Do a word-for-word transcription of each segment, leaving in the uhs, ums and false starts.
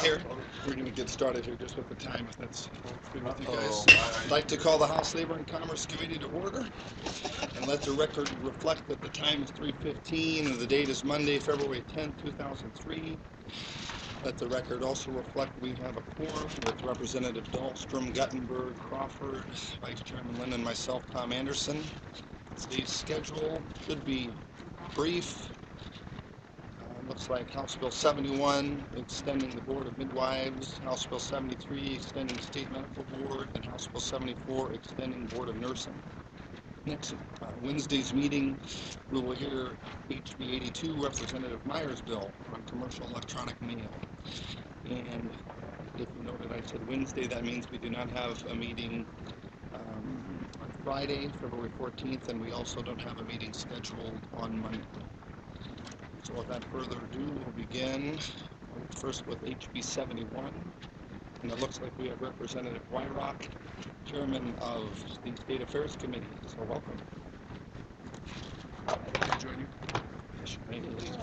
here. We're going to get started here just with the time, if that's good with you guys. Uh-oh. I'd like to call the House Labor and Commerce Committee to order and let the record reflect that the time is three fifteen and the date is Monday, February tenth, two thousand three. Let the record also reflect we have a quorum with Representative Dahlstrom, Guttenberg, Crawford, Vice Chairman Lynn, and myself, Tom Anderson. Today's schedule should be brief. Uh, looks like House Bill seventy-one, extending the Board of Midwives, House Bill seventy-three, extending State Medical Board, and House Bill seventy-four, extending Board of Nursing. Next uh, Wednesday's meeting, we will hear H B eighty-two, Representative Meyer's bill on commercial electronic mail. And if you noted, I said Wednesday, that means we do not have a meeting um, on Friday, February fourteenth, and we also don't have a meeting scheduled on Monday. So without further ado, we'll begin first with H B seventy-one. And it looks like we have Representative Weyrauch, Chairman of the State Affairs Committee. So welcome. Can I join you? Yes, you may, please.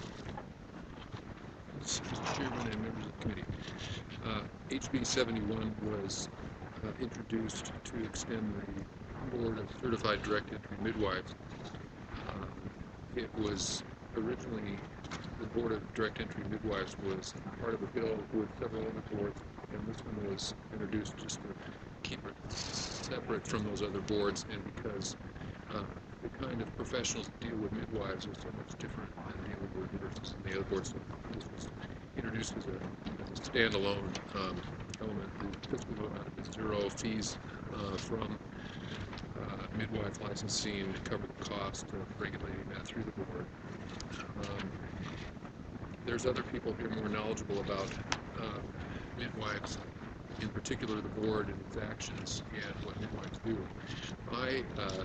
Mister Chairman and members of the committee. Uh, H B seventy-one was uh, introduced to extend the Board of Certified Direct Entry Midwives. Um, it was originally, the Board of Direct Entry Midwives was part of a bill with several other boards, and this one was introduced just to keep it separate from those other boards, and because uh, the kind of professionals that deal with midwives are so much different than dealing with nurses and the other boards. So this was introduced as a, as a standalone um, element. The fiscal amount is zero, fees uh, from uh, midwife licensing to cover the cost of regulating that through the board. Um, there's other people here more knowledgeable about uh, midwives, in particular the board and its actions and what midwives do. I uh,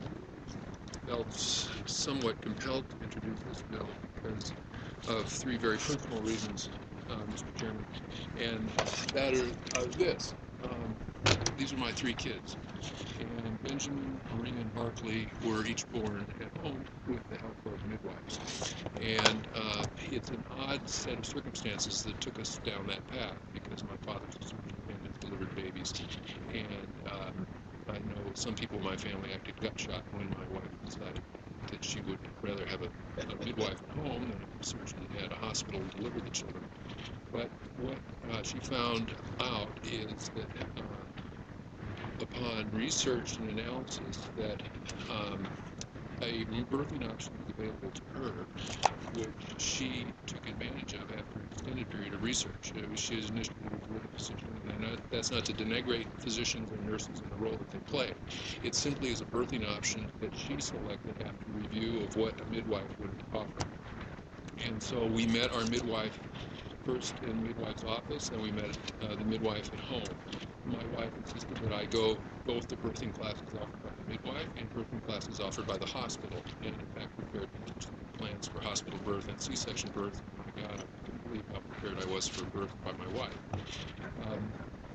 felt somewhat compelled to introduce this bill because of three very principal reasons, uh, Mister Chairman, and that are, are this. Um, these are my three kids, and Benjamin, Maria, and Barkley were each born at home with the help of midwives. And uh, it's an odd set of circumstances that took us down that path because my father's a surgeon and has delivered babies. And um, I know some people in my family acted gutshot when my wife decided that she would rather have a, a midwife at home than a surgeon at a hospital deliver the children. But what uh, she found out is that uh, upon research and analysis that um, a birthing option was available to her, which she took advantage of after an extended period of research. Uh, she was initially with a physician, and not, that's not to denigrate physicians and nurses and the role that they play. It simply is a birthing option that she selected after review of what a midwife would offer. And so we met our midwife first in the midwife's office, and we met uh, the midwife at home. My wife insisted that I go both the birthing classes offered by the midwife and birthing classes offered by the hospital, and in fact prepared plans for hospital birth and C-section birth. My God, I couldn't believe how prepared I was for birth by my wife. Um,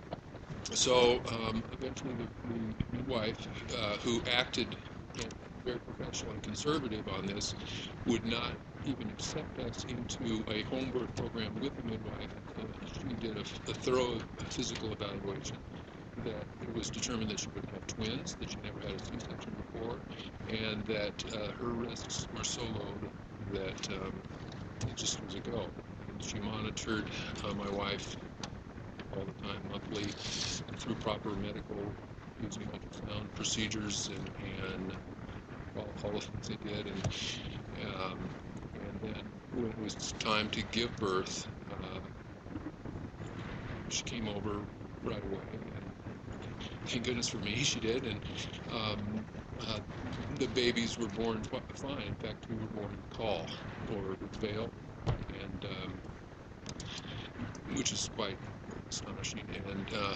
so um, eventually the, the midwife, uh, who acted very professional and conservative on this, would not even accept us into a home birth program with the midwife until she did a, a thorough physical evaluation, that it was determined that she would have twins, that she never had a C-section before, and that uh, her risks were so low that, that um, it just was a go. And she monitored uh, my wife all the time, monthly, through proper medical, using ultrasound procedures and, and all, all the things they did. And, um, and then when it was time to give birth, uh, she came over right away. And thank goodness for me, she did. And um, uh, the babies were born fine. In fact, we were born in Call or Vale, and um, which is quite astonishing. And uh,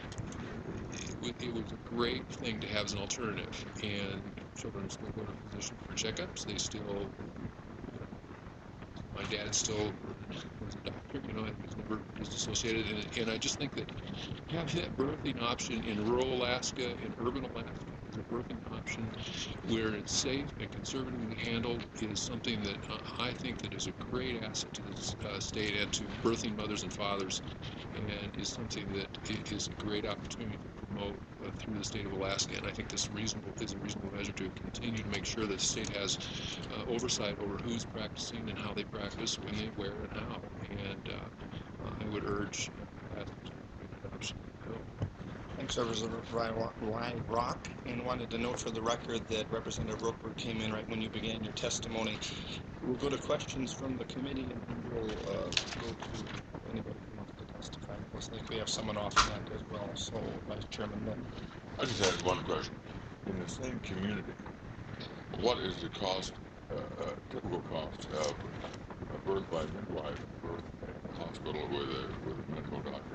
it, it was a great thing to have as an alternative. And children still go to physicians for checkups. They still, you know, my dad still was a doctor, you know, and was never disassociated. And, and I just think that having that birthing option in rural Alaska, in urban Alaska, as a birthing option where it's safe and conservatively handled is something that uh, I think that is a great asset to the uh, state and to birthing mothers and fathers, and is something that i- is a great opportunity to promote uh, through the state of Alaska. And I think this reasonable is a reasonable measure to continue to make sure that the state has uh, oversight over who's practicing and how they practice, when they wear, and how. And uh, I would urge uh, that adoption of the bill. Thanks, Representative Rock, and wanted to note for the record that Representative Roper came in right when you began your testimony. We'll go to questions from the committee, and then we'll uh, go to anybody who wants to testify. It looks like we have someone off hand as well, so Vice Chairman Lynn. I just had one question. In the same community, what is the cost, uh, uh, typical cost of a birth by midwife and birth at a hospital with a, with a medical doctor?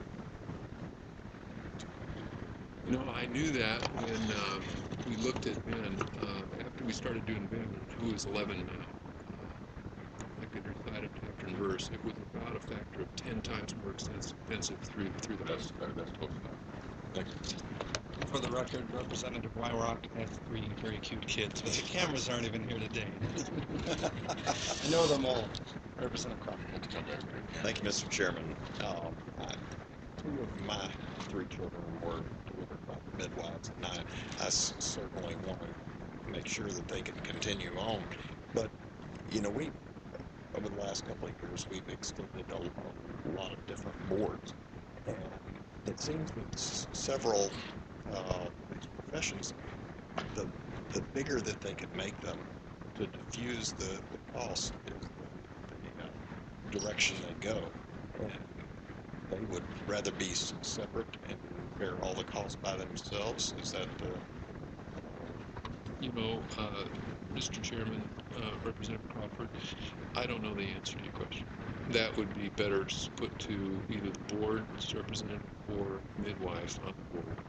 You know, I knew that when uh, we looked at Ben, uh, after we started doing Ben, who is eleven now. Uh, I could recite it chapter and verse. It was about a factor of ten times more expensive through through the That's, hospital. that, that's close enough. Thank you. For the record, Representative Wyrock has three very cute kids, but the cameras aren't even here today. I know them all. Representative Crawford. Come back. Thank you, Mister Chairman. Um, I, two of my three children were delivered by the midwives, and I, I s- certainly want to make sure that they can continue on. But, you know, we, over the last couple of years, we've extended a, a lot of different boards. And it seems that s- several uh, these professions, the, the bigger that they can make them to diffuse the, the cost is the, the uh, direction they go. And they would rather be s- separate and bear all the costs by themselves. Is that uh, You know, uh, Mister Chairman, uh, Representative Crawford, I don't know the answer to your question. That would be better s- put to either the board's representative or midwife on the board.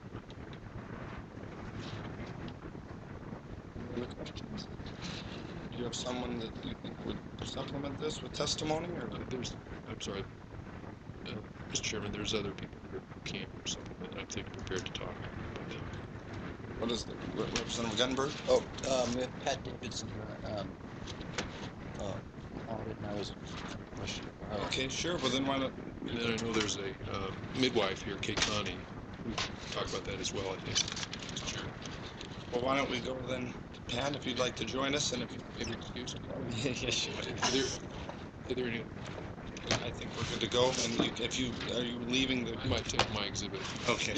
Any other questions? Do you have someone that you think would supplement this with testimony? Or Uh, there's, I'm sorry, uh, Mister Chairman, there's other people here who can't or something that I think are prepared to talk about them. what is the Re- Representative Gunberg? Oh, um, we have Pat Davidson here, um, uh, audit, and I was question for her. Okay, sure. Well, then why not? And then I know there's a uh, midwife here, Kate Connie, who can talk about that as well, I think. Mister Chairman. Well, why don't we go then to Pat if you'd like to join us, and if Maybe excused. yes, sure. Are there, are there any, I think we're good to go. And you, if you are you leaving the? I might take my exhibit. Okay.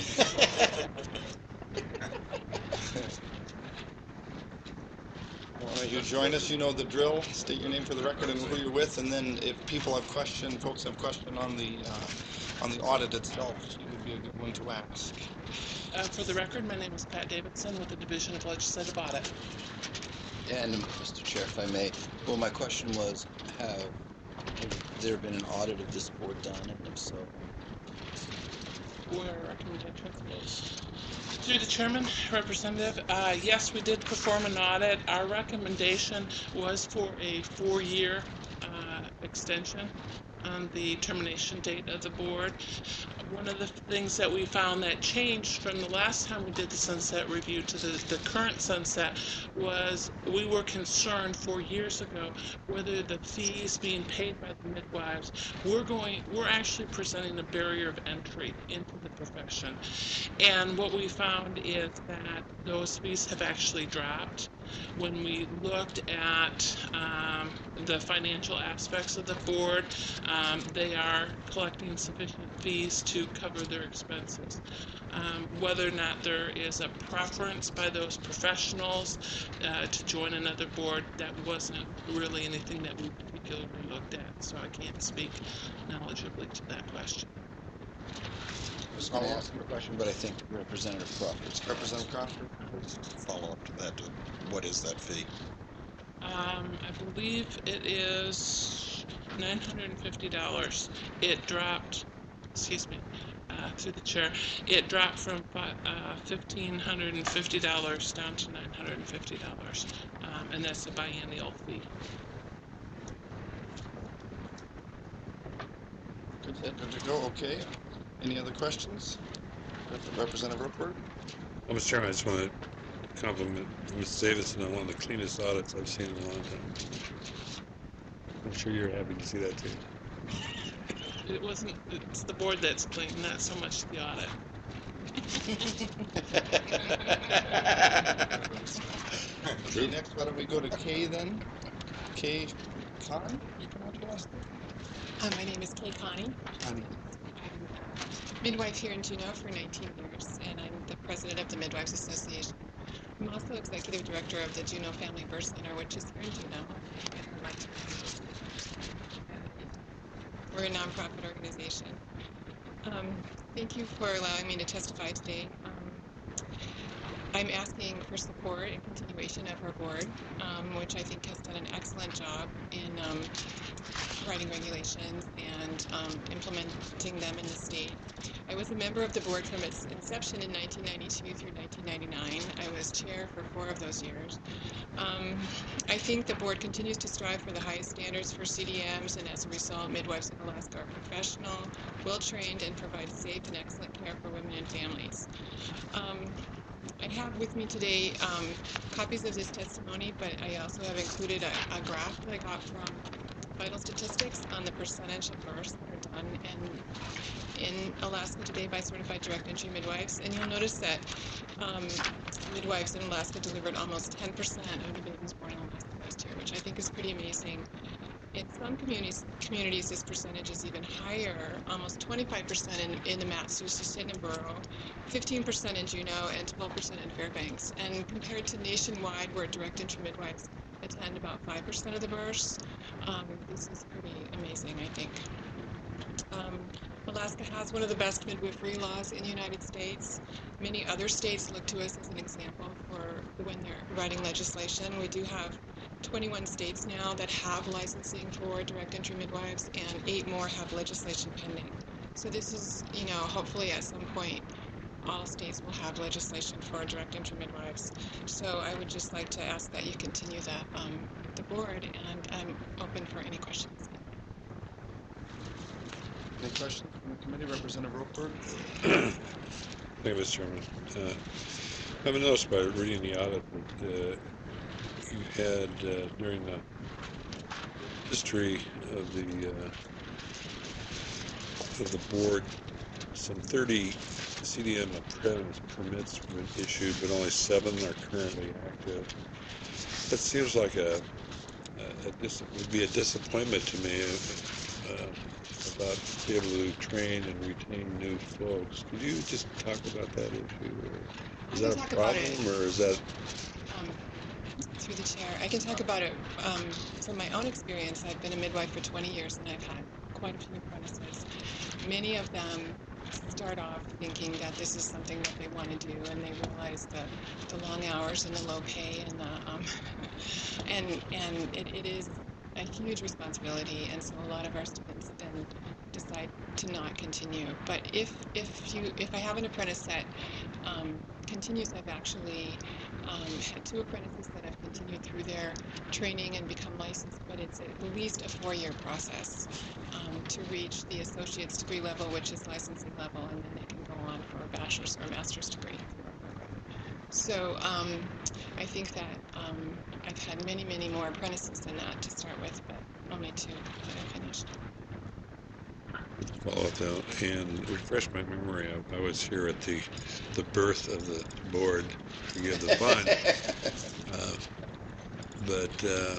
Why don't you join us? You know the drill. State your name for the record and who you're with, and then if people have question, folks have question on the uh, on the audit itself, you would be a good one to ask. Uh, for the record, my name is Pat Davidson with the Division of Legislative Audit. And Mister Chair, if I may, well, my question was, have, have there been an audit of this board done, and if so, What are our recommendations? Through the Chairman, Representative, uh, yes, we did perform an audit. Our recommendation was for a four-year uh, extension on the termination date of the board. One of the things that we found that changed from the last time we did the sunset review to the, the current sunset was we were concerned four years ago whether the fees being paid by the midwives we're going we're actually presenting a barrier of entry into the profession. And what we found is that those fees have actually dropped. When we looked at um, the financial aspects of the board, um, they are collecting sufficient fees to cover their expenses. Um, whether or not there is a preference by those professionals uh, to join another board, that wasn't really anything that we particularly looked at, so I can't speak knowledgeably to that question. I was going to ask you a question, but I think Representative Crawford's gonna Representative Crawford. follow up to that. To what is that fee? Um, I believe it is nine hundred fifty dollars. It dropped, excuse me, uh, through the chair, it dropped from uh, one thousand five hundred fifty dollars down to nine hundred fifty dollars, um, and that's a biennial fee. Good, good to go. Okay. Any other questions? Representative Rupert? Well, Mister Chairman, I just want compliment Miz Davidson on one of the cleanest audits I've seen in a long time. I'm sure you're happy to see that too. It wasn't, it's the board that's clean, not so much the audit. Okay, next, why don't we go to Kay then? Kay Khan, you pronounce your last name? Uh, my name is Kay Connie. Connie. I'm midwife here in Juneau for nineteen years, and I'm the president of the Midwives Association. I'm also executive director of the Juneau Family Birth Center, which is here in Juneau. We're a nonprofit organization. Um, thank you for allowing me to testify today. Um, I'm asking for support and continuation of our board, um, which I think has done an excellent job in um, writing regulations and um, implementing them in the state. I was a member of the board from its inception in nineteen ninety-two through nineteen ninety-nine. I was chair for four of those years. Um, I think the board continues to strive for the highest standards for C D Ms, and as a result, midwives in Alaska are professional, well-trained, and provide safe and excellent care for women and families. Um, I have with me today um, copies of this testimony, but I also have included a, a graph that I got from Vital Statistics on the percentage of births that are done in, in Alaska today by certified direct entry midwives. And you'll notice that um, midwives in Alaska delivered almost ten percent of the babies born in Alaska last year, which I think is pretty amazing. In some communities, communities, this percentage is even higher, almost twenty-five percent in, in the Massachusetts and Borough, fifteen percent in Juneau, and twelve percent in Fairbanks. And compared to nationwide, where direct entry midwives attend about five percent of the births, um, this is pretty amazing, I think. Um, Alaska has one of the best midwifery laws in the United States. Many other states look to us as an example for when they're writing legislation. We do have twenty-one states now that have licensing for direct entry midwives, and eight more have legislation pending. So this is, you know, hopefully at some point all states will have legislation for direct entry midwives. So I would just like to ask that you continue that um, with the board, and I'm open for any questions. Any questions from the committee? Representative Ropeberg? Thank you, Mister Chairman. Uh, I've noticed by reading the audit that uh, you had uh, during the history of the uh, of the board some thirty C D M apprentice permits were issued, but only seven are currently active. That seems like a, a, a dis- would be a disappointment to me uh, about being able to train and retain new folks. Could you just talk about that issue? Or is I can that a talk about problem, it. or is that? Um, through the chair, I can talk about it um, from my own experience. I've been a midwife for twenty years, and I've had quite a few apprentices. Many of them start off thinking that this is something that they want to do, and they realize the, the long hours and the low pay, and the um, and and it, it is a huge responsibility, and so a lot of our students then decide to not continue. But if if you if I have an apprentice that um, continues, I've actually um, had two apprentices that have continued through their training and become licensed, but it's at least a four-year process um, to reach the associate's degree level, which is licensing level, and then they can go on for a bachelor's or a master's degree through our program. So um, I think that um, I've had many, many more apprentices than that to start with, but only two that I finished. Follow up though, and refresh my memory. I, I was here at the the birth of the board, forgive the pun. uh, but uh,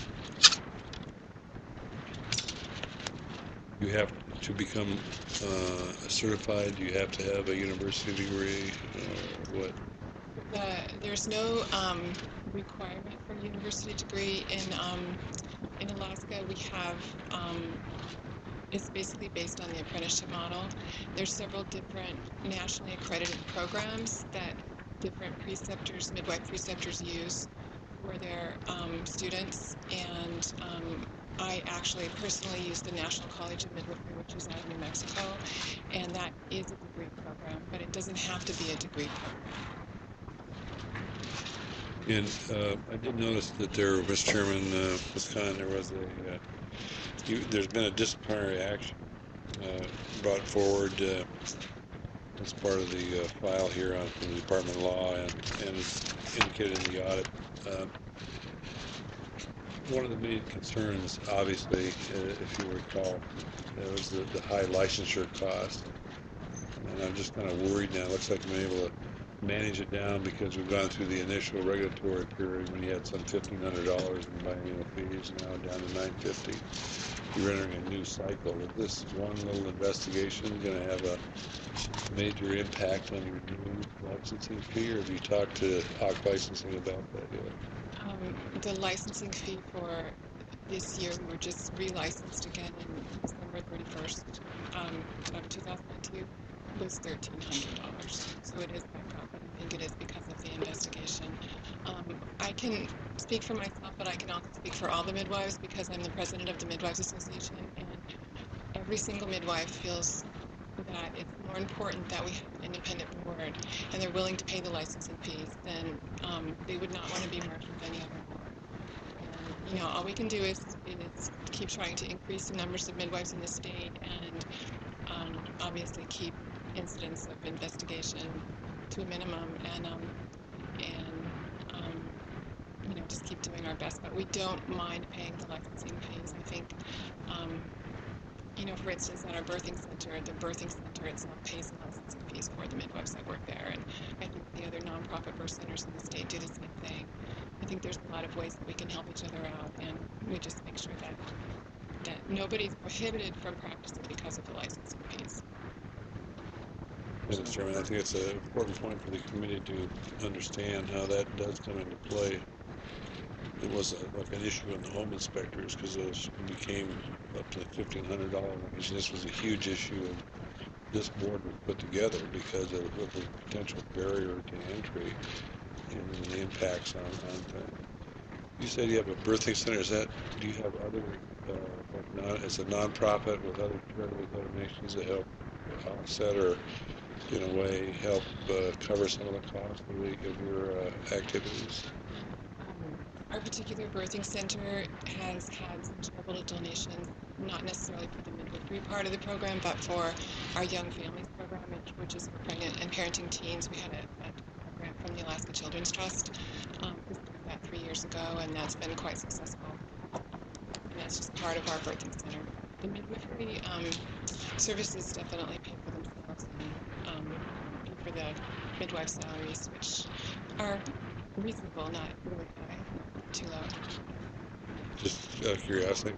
you have to become uh, certified. You have to have a university degree, or what? The, there's no um, requirement for a university degree in um, in Alaska. We have um, it's basically based on the apprenticeship model. There's several different nationally accredited programs that different preceptors, midwife preceptors use for their um, students, and um, I actually personally use the National College of Midwifery, which is out of New Mexico, and that is a degree program, but it doesn't have to be a degree program. And uh, I did notice that there, Mister Chairman, uh, Miz Khan, there was a, uh, you, there's been a disciplinary action uh, brought forward uh, as part of the uh, file here on from the Department of Law, and, and it's indicated in the audit. Uh, one of the main concerns, obviously, uh, if you recall, uh, was the, the high licensure cost. And I'm just kind of worried now. It looks like I'm able to manage it down because we've gone through the initial regulatory period when you had some fifteen hundred dollars in biannual fees, now down to nine hundred fifty dollars. You're entering a new cycle. Is this one little investigation going to have a major impact on your new licensing fee, or have you talked to H O C Licensing about that yet? Um, the licensing fee for this year, we were just relicensed again in December thirty-first um, of two thousand two, was thirteen hundred dollars. So it is back up, and I think it is because of the investigation. Um, I can speak for myself, but I can also speak for all the midwives because I'm the president of the Midwives Association, and every single midwife feels that it's more important that we have an independent board and they're willing to pay the licensing fees, then um, they would not want to be merged with any other board. And, you know, all we can do is, is keep trying to increase the numbers of midwives in the state and um, obviously keep incidents of investigation to a minimum and, um, and um, you know, just keep doing our best. But we don't mind paying the licensing fees. I think um, You know, for instance, at our birthing center, the birthing center itself pays the licensing fees for the midwives that work there, and I think the other nonprofit birth centers in the state do the same thing. I think there's a lot of ways that we can help each other out, and we just make sure that that nobody's prohibited from practicing because of the licensing fees. Mister Chairman, I think it's an important point for the committee to understand how that does come into play. It was a, like an issue in the home inspectors because those became up to the fifteen hundred dollars range. This was a huge issue, and this board was put together because of, of the potential barrier to entry and the impacts on, on things. You said you have a birthing center. Is that, do you have other, uh, like non, as a nonprofit with other charitable donations that help offset or, in a way, help uh, cover some of the costs of, the, of your uh, activities? Our particular birthing center has had some charitable donations, not necessarily for the midwifery part of the program, but for our Young Families program, which is for pregnant and parenting teens. We had a, a grant from the Alaska Children's Trust. Um, we started that three years ago, and that's been quite successful. And that's just part of our birthing center. The midwifery um, services definitely pay for themselves and um, pay for the midwife salaries, which are reasonable, not really high, not too low. Just out of curiosity,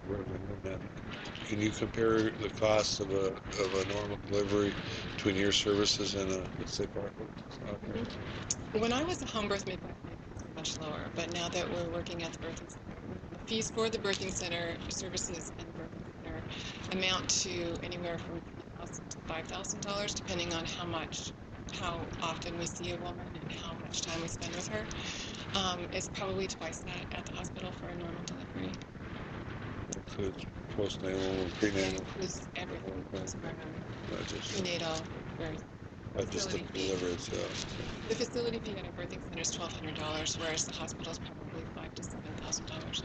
can you compare the costs of a of a normal delivery between your services and a, let's say, Barclays? When I was a home birth midwife, my fees were much lower, but now that we're working at the birthing center, the fees for the birthing center services and the birthing center amount to anywhere from three thousand dollars to five thousand dollars, depending on how much, how often we see a woman and how much time we spend with her. Um, it's probably twice that at the hospital for a normal delivery. Includes postnatal and prenatal. It includes everything. Okay. Not just, prenatal, birth. not just the Facility fee. delivery itself. The facility fee at a birthing center is twelve hundred dollars, whereas the hospital is probably five to seven thousand dollars.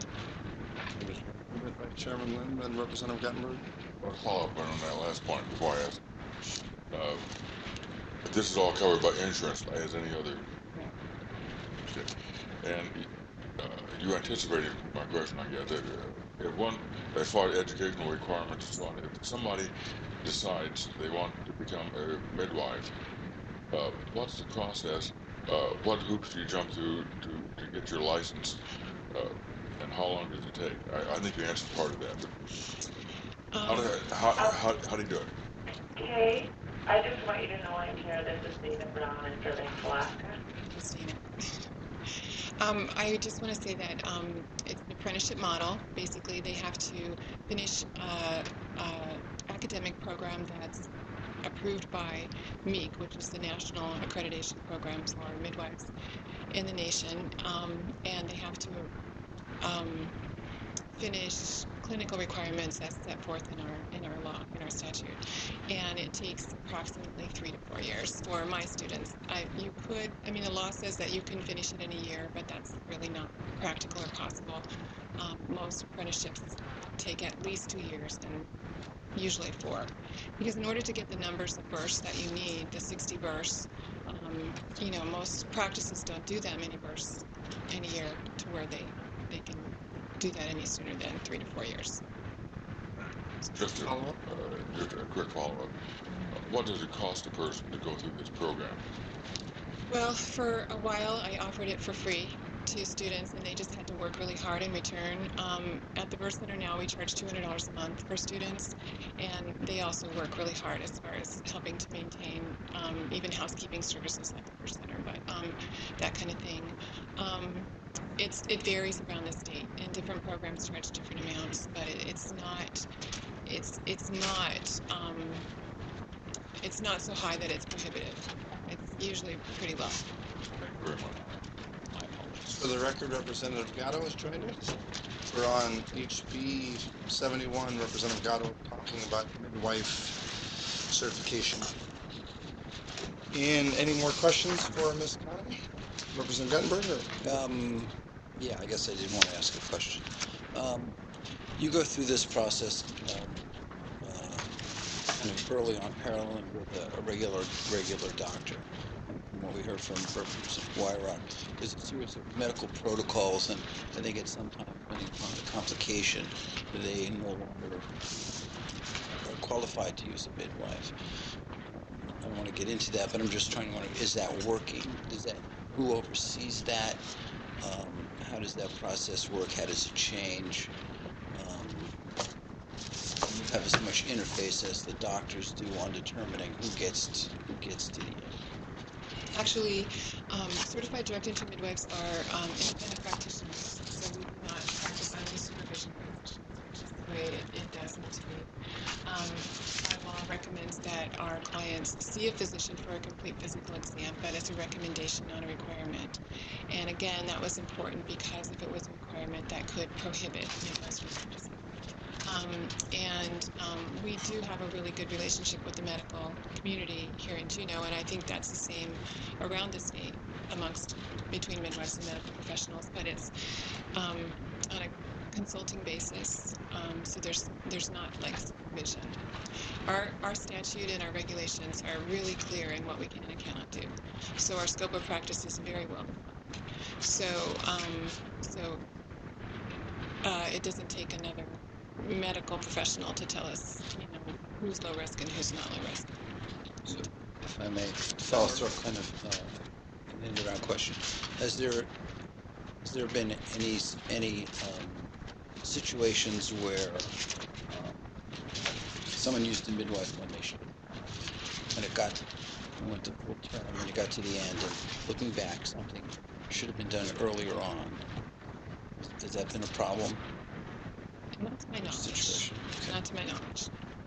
Moved by Chairman Lynn, then Representative Gattenberg. I'll follow up on that last point before I ask. Uh, this is all covered by insurance, as any other. And uh, you anticipated my question, I guess. That, uh, if one, as far as educational requirements and so on, if somebody decides they want to become a midwife, uh, what's the process? Uh, what hoops do you jump through to, to get your license? Uh, and how long does it take? I, I think you answered part of that. But how, do, how, how, how do you do it? Kay, I just want you to know I'm here. This is Dana Brown in Fairbanks, Alaska. Christina. Um, I just want to say that um, it's an apprenticeship model. Basically, they have to finish uh, uh, academic program that's approved by M E A C, which is the National Accreditation Program for midwives in the nation, um, and they have to um, finish clinical requirements as set forth in our in our law, in our statute, and it takes approximately three to four years for my students. I, you could, I mean, the law says that you can finish it in a year, but that's really not practical or possible. Um, most apprenticeships take at least two years, and usually four. Because in order to get the numbers of births that you need, the sixty births, um, you know, most practices don't do that many births in a year to where they, they can do that any sooner than three to four years. Just a, Follow-up? uh, just a quick follow-up. Uh, what does it cost a person to go through this program? Well, for a while, I offered it for free to students, and they just had to work really hard in return. Um, at the Birth Center now, we charge two hundred dollars a month for students, and they also work really hard as far as helping to maintain um, even housekeeping services at the Birth Center, but um, that kind of thing. Um, it's it varies around the state, and different programs charge different amounts, but it, it's not it's it's not um, it's not so high that it's prohibitive. It's usually pretty low. Thank you very much. For the record, Representative Gatto has joined us. We're on H B seventy-one, Representative Gatto talking about midwife certification. And any more questions for Miz Economy? Representative Guttenberg? Or? Um, yeah, I guess I did want to ask a question. Um, you go through this process um, uh, kind of early on, paralleling with a, a regular regular doctor. From what we heard from Representative Weyrauch, there's a series of medical protocols, and I think at some time, depending upon the complication, they no longer are qualified to use a midwife. I don't want to get into that, but I'm just trying to wonder, is that working? Does that, who oversees that? Um, how does that process work? How does it change? Um, you have as much interface as the doctors do on determining who gets to, who gets to the end. Actually, um, certified direct-entry midwives are um, independent practitioners, so we do not practice under supervision physicians, which is the way it, it does need to be. Um, my law recommends that our clients see a physician for a complete physical exam, but it's a recommendation, not a requirement. And again, that was important because if it was a requirement, that could prohibit midwives from practicing. Um, and um, we do have a really good relationship with the medical community here in Juneau, and I think that's the same around the state amongst between midwives and medical professionals. But it's um, on a consulting basis, um, so there's there's not like supervision. Our our statute and our regulations are really clear in what we can and cannot do. So our scope of practice is very well defined. So um, so uh, it doesn't take another medical professional to tell us, you know, who's low risk and who's not low risk. So, if I may follow through kind of uh, an end around question, has there has there been any any um, situations where um, someone used a midwife when they should, when it got went to full term and it got to the end, and looking back, something should have been done earlier on? Has that been a problem? Not to my knowledge. Situation. Okay. Not to my knowledge.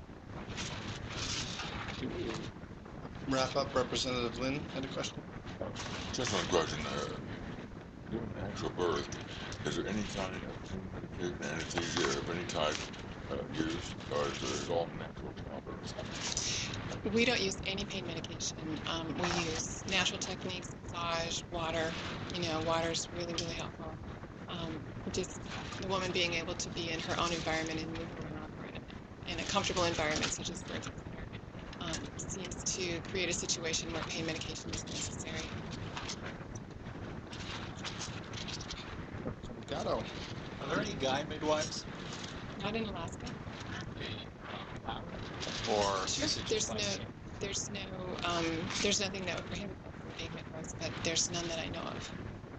Wrap up. Representative Lynn had a question. Just one question. Uh, during actual birth, is there any kind of medication, anesthesia of any type uh, used, or is it all natural childbirth? We don't use any pain medication. Um, we use natural techniques, massage, water. You know, water's really, really helpful. Um, just the woman being able to be in her own environment and move around in, in a comfortable environment such as birth center um, seems to create a situation where pain medication is necessary. Gatto. Are there any guy midwives? Not in Alaska. Or Sure. There's no, there's no, um, there's nothing that would prohibit that from being midwives, but there's none that I know of.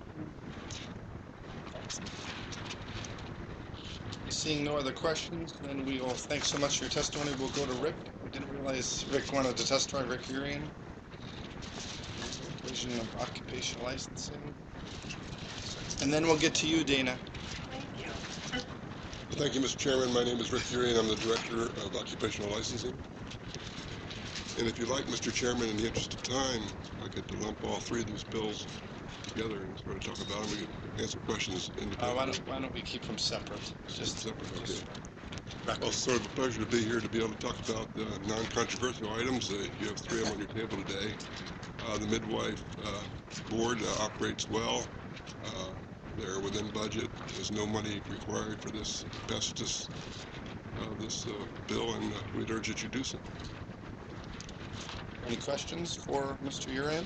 Seeing no other questions, then we will thank so much for your testimony. We'll go to Rick. I didn't realize Rick wanted to testify. Rick Urian, Division of Occupational Licensing. And then we'll get to you, Dana. Thank you. Thank you, Mister Chairman. My name is Rick Urian. I'm the Director of Occupational Licensing. And if you like, Mister Chairman, in the interest of time, I could lump all three of these bills together and sort of talk about them. We could answer questions independently. Uh, why, don't, why don't we keep them separate? Just separate, okay. just Well, it's sort of a pleasure to be here to be able to talk about uh, non-controversial items. Uh, you have three of them on your table today. Uh, the midwife uh, board uh, operates well. Uh, they're within budget. There's no money required for this asbestos of this uh, bill, and uh, we'd urge that you do so. Any questions for Mister Uran?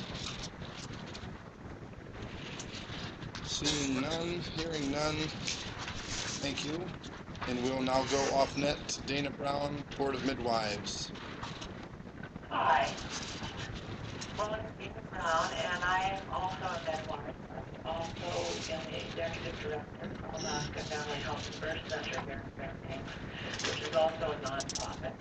Seeing none, hearing none, thank you. And we'll now go off net to Dana Brown, Board of Midwives. Hi. Well, I'm Stephen Brown, and I am also a midwife. I'm also am the executive director of Alaska Family Health and Birth Center here in Fairbanks, which is also a nonprofit.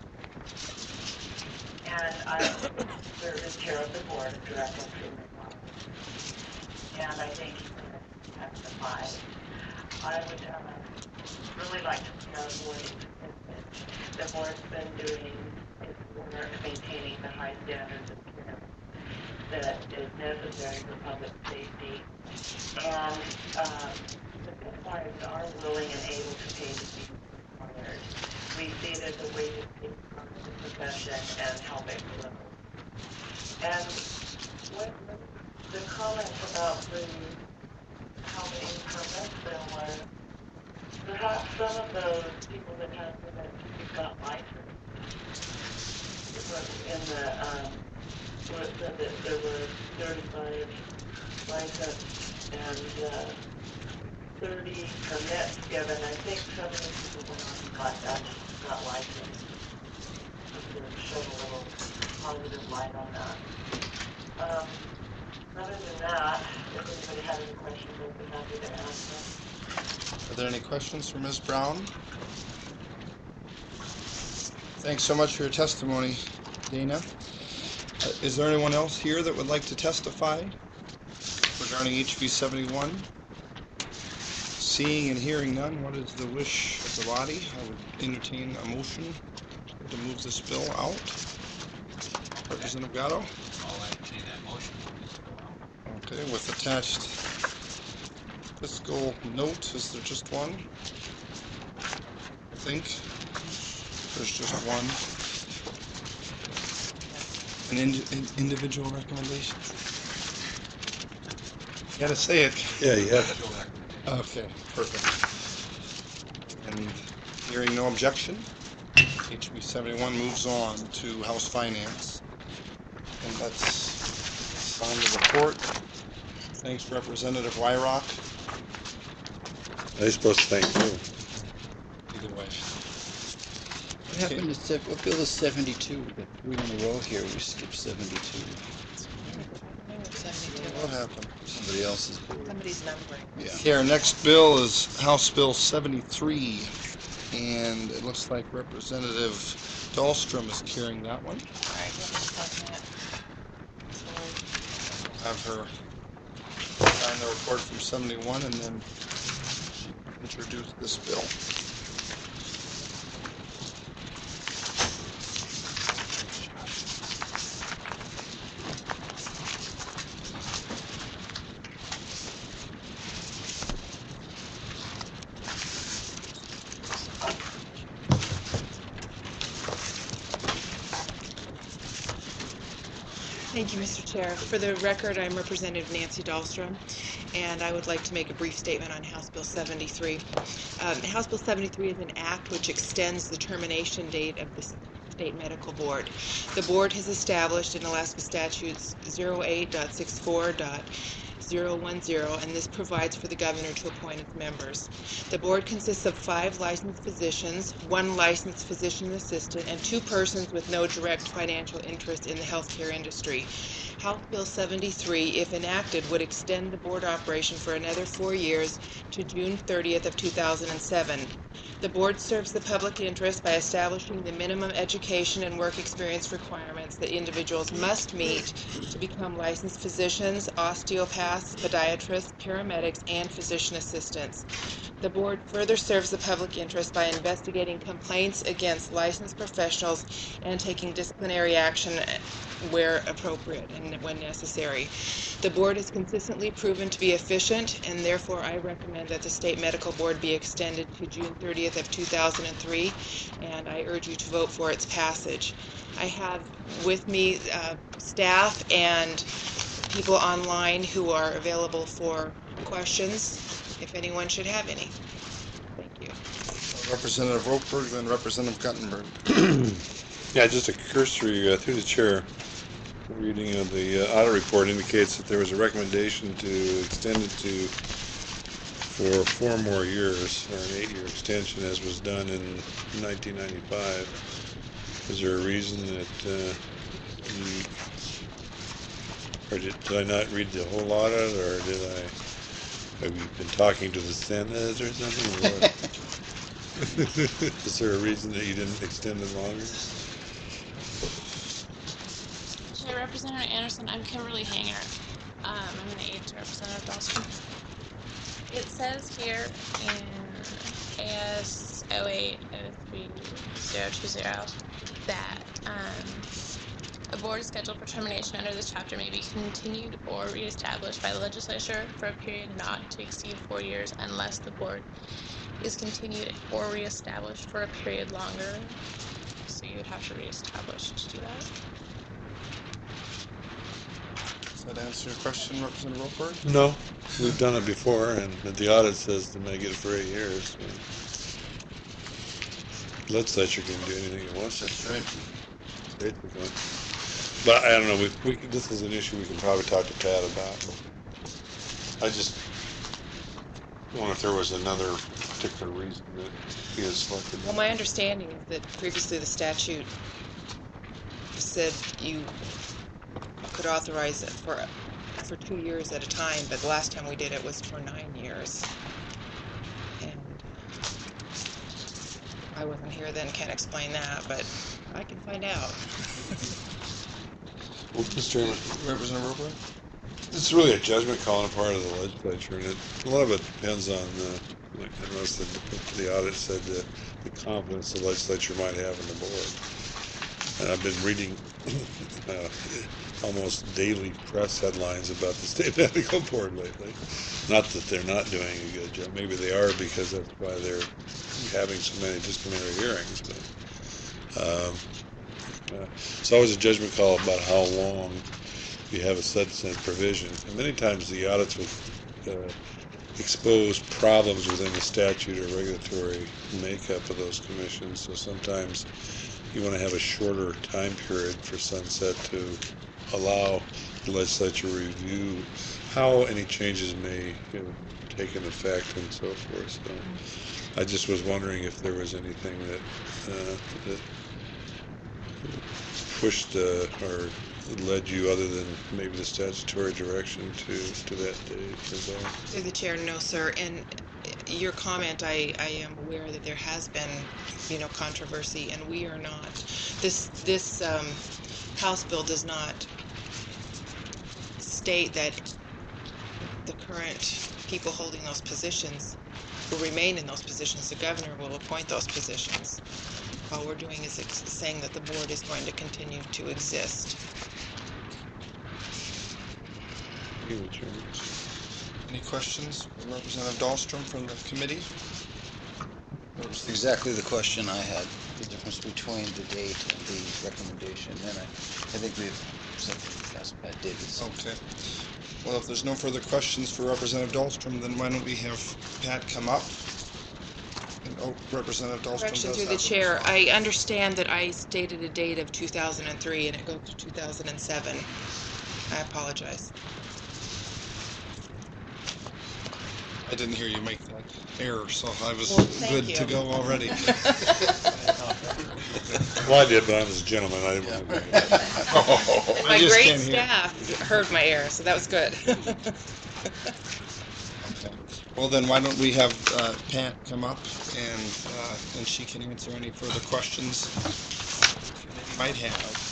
And I serve as chair of the board of directors for midwives. And I thank you for this testify. I would uh, really like to see our board existed. The board's been doing its work maintaining the high standards of care that is necessary for public safety. And um, the midwives are willing and able to pay the fees required. We see it as a way to safeguard the profession and help it grow. And when, when the comments about the how many permits there were, perhaps some of those people that have permits got licensed. It was in the um, where it said that there were thirty-five licensed and uh, thirty permits given. I think some of the people went on and got that, got licensed. To shed a little positive light on that. Um, other than that, if anybody had any questions, I'd be happy to answer. Are there any questions for Miz Brown? Thanks so much for your testimony, Dana. Uh, is there anyone else here that would like to testify regarding H B seventy-one? Seeing and hearing none, what is the wish of the body? I would entertain a motion to move this bill out. Representative Gatto? I'll entertain that motion. Okay, with attached fiscal note, is there just one? I think there's just one. An ind in individual recommendation? You gotta say it. Yeah, you have. Okay, perfect. And hearing no objection, H B seventy-one moves on to House Finance. And let's sign the report. Thanks, Representative Wyrock. I'm supposed to thank you. Either way. What happened to sev- what bill is seventy-two? We got three in a row here. We skipped seventy-two. What happened? Somebody else's board. Somebody's numbering. Yeah. Okay, our next bill is House Bill seventy-three. And it looks like Representative Dahlstrom is carrying that one. All right, let me sign that. So, Have her sign the report from seventy-one and then introduce this bill. Thank you, Mister Chair. For the record, I'm Representative Nancy Dahlstrom, and I would like to make a brief statement on House Bill seventy-three. Um, House Bill seventy-three is an act which extends the termination date of the State Medical Board. The board has established in Alaska Statutes oh eight point sixty-four point zero one zero, and this provides for the governor to appoint its members. The board consists of five licensed physicians, one licensed physician assistant, and two persons with no direct financial interest in the healthcare industry. House Bill seventy-three, if enacted, would extend the board operation for another four years to June thirtieth of two thousand seven. The board serves the public interest by establishing the minimum education and work experience requirements that individuals must meet to become licensed physicians, osteopaths, podiatrists, paramedics, and physician assistants. The board further serves the public interest by investigating complaints against licensed professionals and taking disciplinary action where appropriate and when necessary. The board has consistently proven to be efficient, and therefore I recommend that the State Medical Board be extended to June thirtieth of two thousand three, and I urge you to vote for its passage. I have with me uh, staff and people online who are available for questions, if anyone should have any. Thank you. Representative Ropeberg, then Representative Guttenberg. Yeah, just a cursory uh, through the chair. Reading of the uh, audit report indicates that there was a recommendation to extend it to for four more years, or an eight-year extension, as was done in nineteen ninety-five. Is there a reason that uh, you, or did, did I not read the whole audit, or did I? Have you been talking to the Senate or something? Or what? Is there a reason that you didn't extend it longer? Chair Representative Anderson, I'm Kimberly Hanger. Um, I'm an aide to Representative Dahlstrom. It says here in A S oh eight oh three zero two zero that um, a board scheduled for termination under this chapter may be continued or reestablished by the legislature for a period not to exceed four years unless the board is continued or reestablished for a period longer. So you would have to reestablish to do that. Does that answer your question, Representative Ropeberg? No, we've done it before, and the audit says to make it for eight years. The legislature can do anything it wants. That's right. Basically. But I don't know. We, we this is an issue we can probably talk to Pat about. I just wonder if there was another particular reason that he has selected. Well, my understanding is that previously the statute said you could authorize it for for two years at a time, but the last time we did it was for nine years. And I wasn't here then, can't explain that, but I can find out. Well, Mister Chairman, Representative Ropeberg? it's really a judgment call on the part of the legislature, and it, a lot of it depends on, uh, like I noticed the, the audit said the, the confidence the legislature might have in the board. And I've been reading uh, almost daily press headlines about the state medical board lately. Not that they're not doing a good job. Maybe they are, because that's why they're having so many disciplinary hearings. But um, uh, it's always a judgment call about how long you have a sunset provision. And many times the audits will uh, expose problems within the statute or regulatory makeup of those commissions. So sometimes you want to have a shorter time period for sunset to allow the legislature to review how any changes may, you know, take into effect and so forth. So I just was wondering if there was anything that uh, that pushed uh, or led you, other than maybe the statutory direction, to to that date. Is all. Through the chair, no, sir. And your comment, I, I am aware that there has been, you know, controversy, and we are not. This this um, House bill does not state that the current people holding those positions will remain in those positions. The governor will appoint those positions. All we're doing is ex- saying that the board is going to continue to exist. Any questions, Representative Dahlstrom from the committee? That's exactly the question I had, the difference between the date and the recommendation, and I, I think we've simply asked Pat Davis. Okay. Well, if there's no further questions for Representative Dahlstrom, then why don't we have Pat come up? And, oh, Representative Dahlstrom Correction does through the have- chair. I understand that I stated a date of two thousand three and it goes to two thousand seven. I apologize. I didn't hear you make that error, so I was Well, thank good you. to go already. Well, I did, but I was a gentleman. I didn't want to be. I My just great can't hear. staff heard my error, so that was good. Okay. Well, then why don't we have uh, Pat come up and uh, and she can answer any further questions you might have.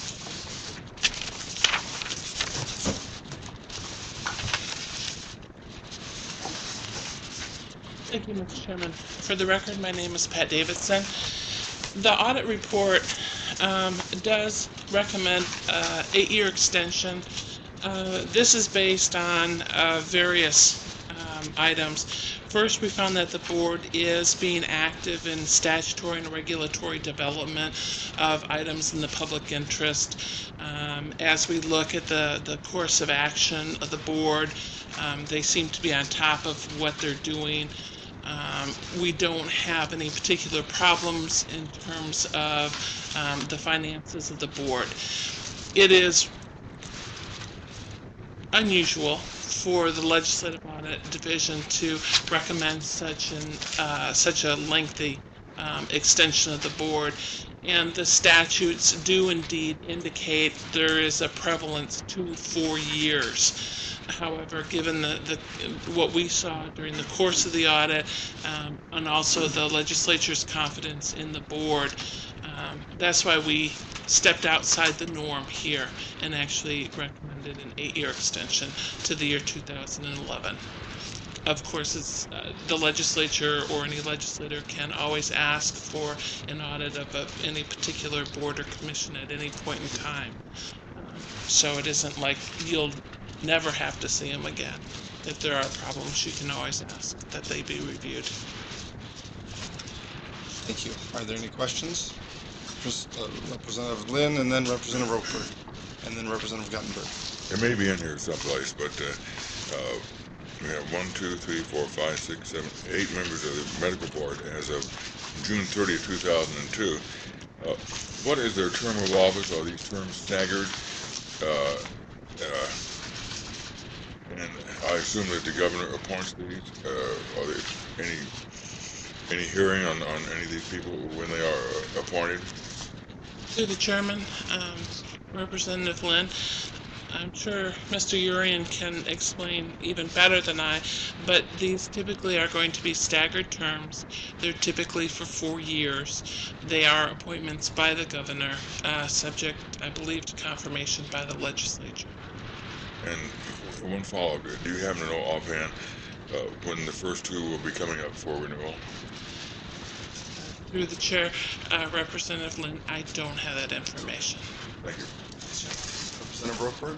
Thank you, Mister Chairman. For the record, my name is Pat Davidson. The audit report um, does recommend uh, eight-year extension. Uh, this is based on uh, various um, items. First, we found that the board is being active in statutory and regulatory development of items in the public interest. Um, as we look at the, the course of action of the board, um, they seem to be on top of what they're doing. Um, we don't have any particular problems in terms of um, the finances of the board. It is unusual for the Legislative Audit Division to recommend such an uh, such a lengthy um, extension of the board, and the statutes do indeed indicate there is a prevalence to four years. However, given the, the what we saw during the course of the audit, um, and also the legislature's confidence in the board, um, that's why we stepped outside the norm here and actually recommended an eight-year extension to the year two thousand eleven. Of course, it's, uh, the legislature or any legislator can always ask for an audit of a, any particular board or commission at any point in time. Um, so it isn't like you'll never have to see them again. If there are problems, you can always ask that they be reviewed. Thank you. Are there any questions? Just, uh, Representative Lynn, and then Representative Roper, and then Representative Guttenberg. It may be in here someplace, but uh, uh, we have one, two, three, four, five, six, seven, eight members of the medical board as of June thirtieth, two thousand two. Uh, what is their term of office? Are these terms staggered? Uh, uh, and I assume that the governor appoints these. Uh, are there any any hearing on, on any of these people when they are appointed? To the chairman, um, Representative Lynn, I'm sure Mister Urian can explain even better than I, but these typically are going to be staggered terms. They're typically for four years. They are appointments by the governor, uh, subject, I believe, to confirmation by the legislature. And one follow-up, do you happen to know offhand uh, when the first two will be coming up for renewal? Through the chair, uh, Representative Lynn, I don't have that information. Thank you. Representative Roper?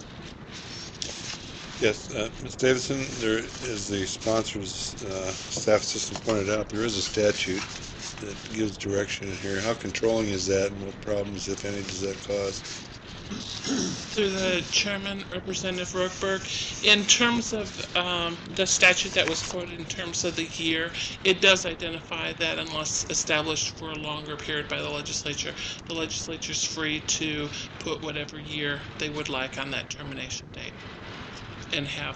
Yes, uh, Miz Davidson, there, as the sponsor's uh, staff assistant pointed out, there is a statute that gives direction in here. How controlling is that, and what problems, if any, does that cause? Through the chairman, Representative Rookberg, in terms of um, the statute that was quoted in terms of the year, it does identify that unless established for a longer period by the legislature, the legislature is free to put whatever year they would like on that termination date and have.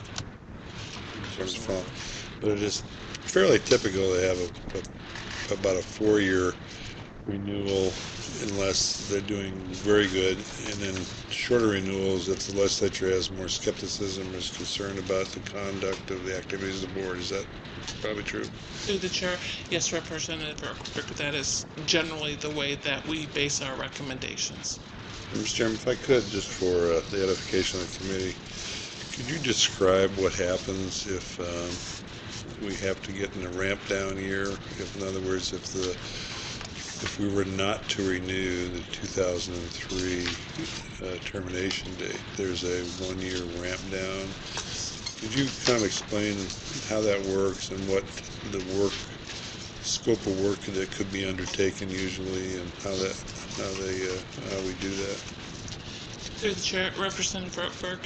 But it is fairly typical to have a, a, about a four-year renewal unless they're doing very good, and then shorter renewals if the legislature has more skepticism or is concerned about the conduct of the activities of the board. Is that probably true? Through the chair, yes, Representative Rookberg, that is generally the way that we base our recommendations. Mister Chairman, if I could, just for uh, the edification of the committee, could you describe what happens if um, we have to get in a ramp down year? If, in other words, if the if we were not to renew the two thousand three uh, termination date, there's a one-year ramp down. Could you kind of explain how that works and what the work scope of work that could be undertaken usually, and how that how they uh, how we do that? Through the chair, Representative Rookberg,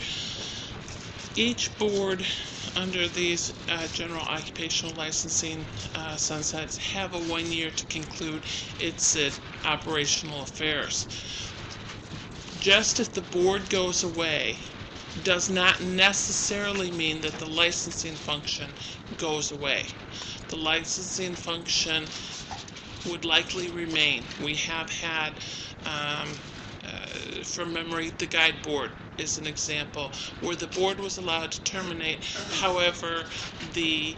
each board under these uh, general occupational licensing uh, sunsets have a one year to conclude its uh, operational affairs. Just if the board goes away does not necessarily mean that the licensing function goes away. The licensing function would likely remain. We have had, um, uh, from memory, the guide board is an example where the board was allowed to terminate. However, the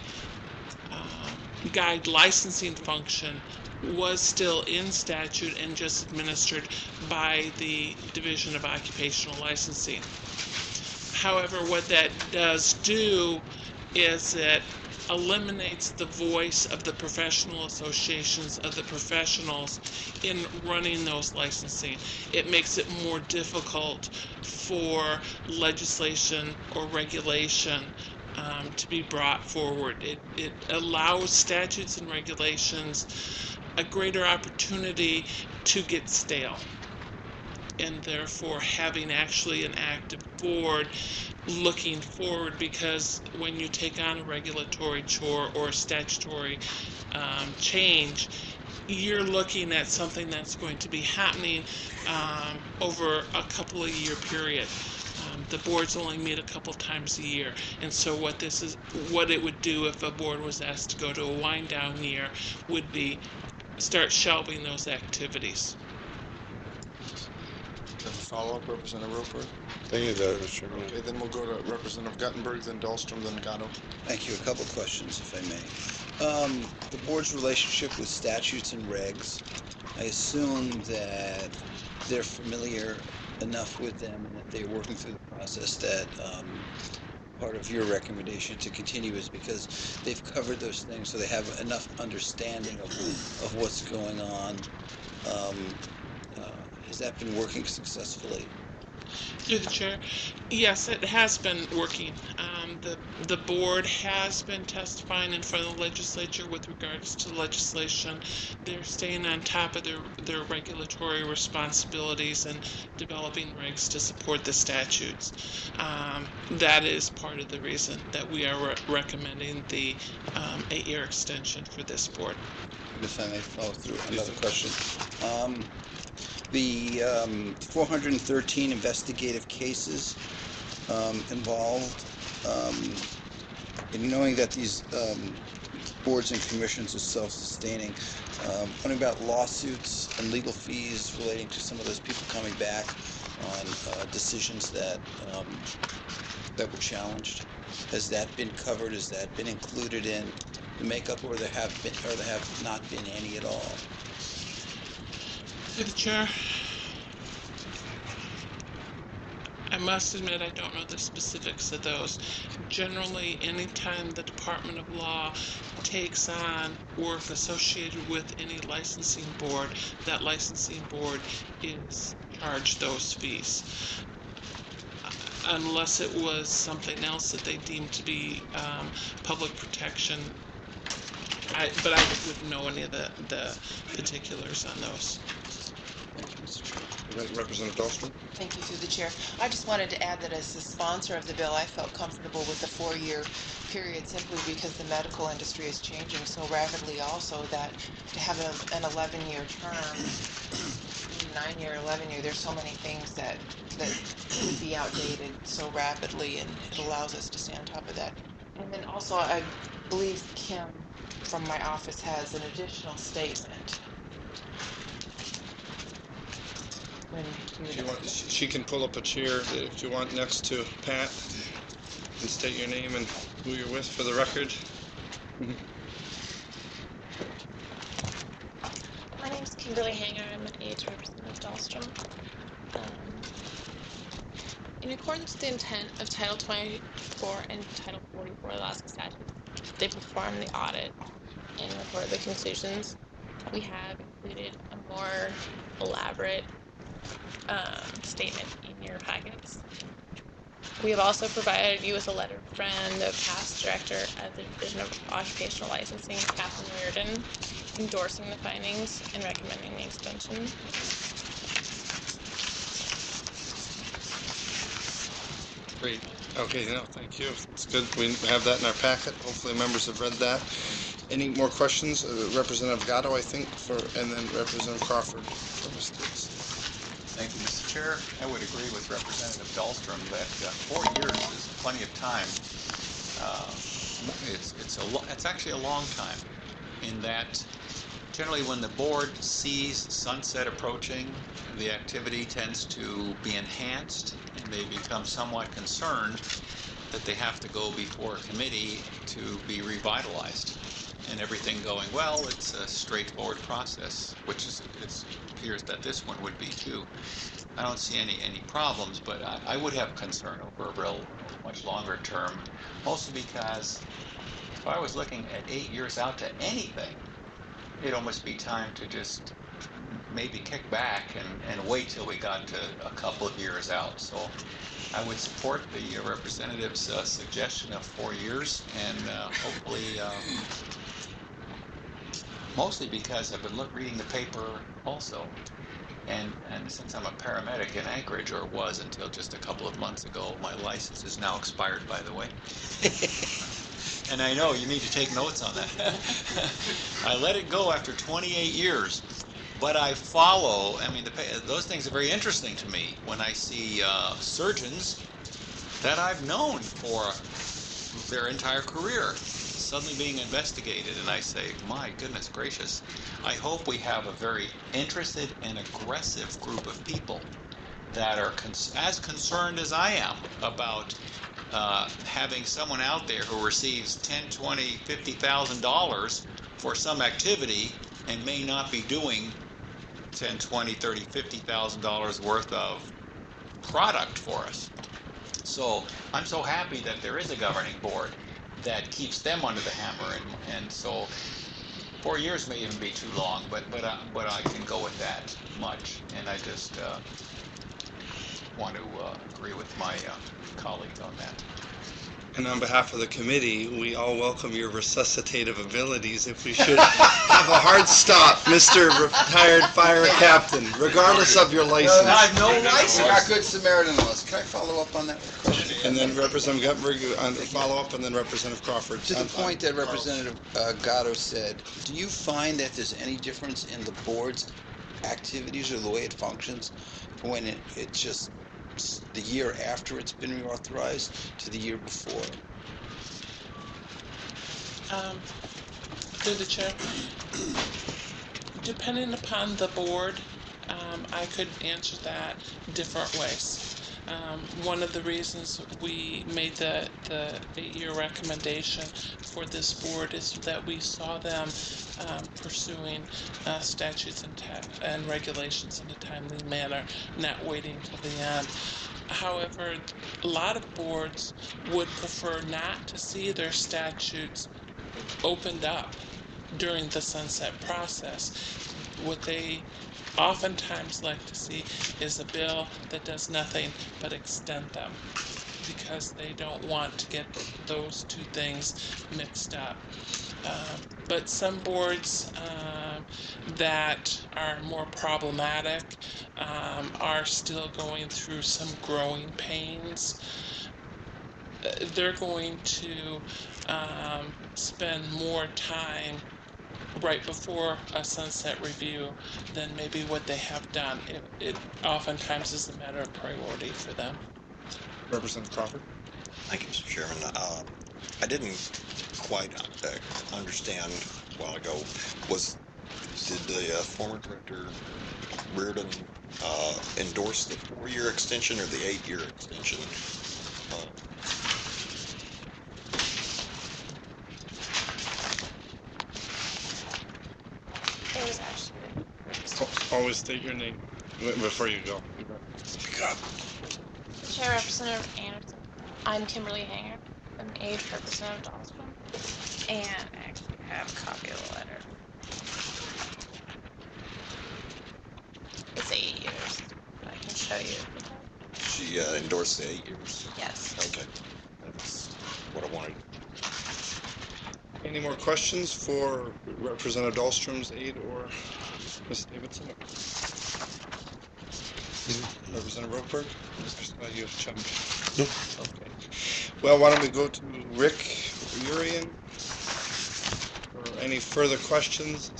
uh, guide licensing function was still in statute and just administered by the Division of Occupational Licensing. However, what that does do is it eliminates the voice of the professional associations of the professionals in running those licensing. It makes it more difficult for legislation or regulation um, to be brought forward. It, it allows statutes and regulations a greater opportunity to get stale. and therefore having actually an active board looking forward, because when you take on a regulatory chore or a statutory um, change, you're looking at something that's going to be happening um, over a couple of year period. Um, the boards only meet a couple times a year, and so what this is, what it would do if a board was asked to go to a wind down year, would be start shelving those activities. Have a follow-up, Representative Roper? Thank you, Mister Chairman. Okay, then we'll go to Representative Guttenberg, then Dahlstrom, then Gatto. Thank you. A couple questions, if I may. Um, the board's relationship with statutes and regs, I assume that they're familiar enough with them and that they're working through the process that um, part of your recommendation to continue is because they've covered those things, so they have enough understanding of, of what's going on. Um, uh, has that been working successfully? Through the chair, yes, it has been working. Um, the the board has been testifying in front of the legislature with regards to legislation. They're staying on top of their their regulatory responsibilities and developing regs to support the statutes. Um, that is part of the reason that we are re recommending the um, eight-year extension for this board. If I may follow through, another question. Um, The um, four hundred thirteen investigative cases um, involved, um, and knowing that these um, boards and commissions are self-sustaining, um, wondering about lawsuits and legal fees relating to some of those people coming back on uh, decisions that um, that were challenged. Has that been covered? Has that been included in the makeup, or there have been, or there have not been any at all? Through the chair, I must admit I don't know the specifics of those. Generally, anytime the Department of Law takes on work associated with any licensing board, that licensing board is charged those fees. Unless it was something else that they deemed to be um, public protection. I, but I wouldn't know any of the, the particulars on those. Thank you, Mister Chair. Representative Dahlstrom? Thank you, through the chair. I just wanted to add that as the sponsor of the bill, I felt comfortable with the four-year period simply because the medical industry is changing so rapidly also that to have a, an eleven-year term, nine-year, eleven-year, there's so many things that, that would be outdated so rapidly, and it allows us to stay on top of that. And then also, I believe Kim from my office has an additional statement. When If you want, she can pull up a chair if you want next to Pat and state your name and who you're with for the record. My name is Kimberly Hanger. I'm an aide to Representative Dahlstrom. Um, in accordance with the intent of Title twenty-four and Title forty-four of the Alaska statute, they perform the audit and report the conclusions. We have included a more elaborate um, statement in your packets. We have also provided you with a letter from the past director of the Division of Occupational Licensing, Catherine Reardon, endorsing the findings and recommending the extension. Great. Okay, no, thank you. It's good. We have that in our packet. Hopefully members have read that. Any more questions? Uh, Representative Gatto, I think, for, and then Representative Crawford for mistakes. Thank you, Mister Chair. I would agree with Representative Dahlstrom that uh, four years is plenty of time. Uh, it's it's a lo it's actually a long time, in that generally when the board sees sunset approaching, the activity tends to be enhanced, and they become somewhat concerned that they have to go before a committee to be revitalized. And everything going well, it's a straightforward process, which is, it appears that this one would be too. I don't see any any problems, but I, I would have concern over a real much longer term, mostly because if I was looking at eight years out to anything, it'd almost be time to just maybe kick back and, and wait till we got to a couple of years out. So I would support the uh, representative's uh, suggestion of four years, and uh, hopefully, um, mostly because I've been look, reading the paper also, And, and since I'm a paramedic in Anchorage, or was until just a couple of months ago, my license is now expired, by the way. And I know you need to take notes on that. I let it go after twenty-eight years, but I follow. I mean, the, those things are very interesting to me when I see uh, surgeons that I've known for their entire career suddenly being investigated, and I say, my goodness gracious, I hope we have a very interested and aggressive group of people that are cons- as concerned as I am about uh, having someone out there who receives ten, twenty, fifty thousand dollars for some activity and may not be doing ten, twenty, thirty, fifty thousand dollars worth of product for us. So I'm so happy that there is a governing board that keeps them under the hammer, and, and so four years may even be too long, but but uh, but I can go with that much, and I just uh, want to uh, agree with my uh, colleagues on that. And on behalf of the committee, we all welcome your resuscitative abilities if we should have a hard stop, Mister Retired Fire Captain, regardless of your license. I have no license. Our Good Samaritan laws. Can I follow up on that question? And then Representative Guttenberg on the follow-up, and then Representative Crawford. To the On- point that on- Representative uh, Gatto said, do you find that there's any difference in the board's activities or the way it functions when it, it's just the year after it's been reauthorized to the year before? Um, through the chair, depending upon the board, um, I could answer that different ways. Um, one of the reasons we made the, the eight-year recommendation for this board is that we saw them um, pursuing uh, statutes and, ta- and regulations in a timely manner, not waiting till the end. However, a lot of boards would prefer not to see their statutes opened up during the sunset process. What they oftentimes like to see is a bill that does nothing but extend them, because they don't want to get those two things mixed up. Um, but some boards um, that are more problematic um, are still going through some growing pains. Uh, they're going to um, spend more time right before a sunset review than maybe what they have done. It, it oftentimes is a matter of priority for them. Representative Crawford. Thank you, Mister Chairman. Uh, I didn't quite uh, understand a while ago, was did the uh, former director Reardon uh, endorse the four-year extension or the eight-year extension? Uh, It was actually. Always state your name before you go. Speak up. Chair Representative Anderson. I'm Kimberly Hanger. I'm an age Representative Dahlstrom. And I actually have a copy of the letter. It's eight years. I can show you. she uh, endorsed the eight years? Yes. Okay. That's what I wanted. Any more questions for Representative Dahlstrom's aide or Miz Davidson? Representative Rothberg? Uh, you have jumped. No. Okay. Well, why don't we go to Rick Urian for any further questions?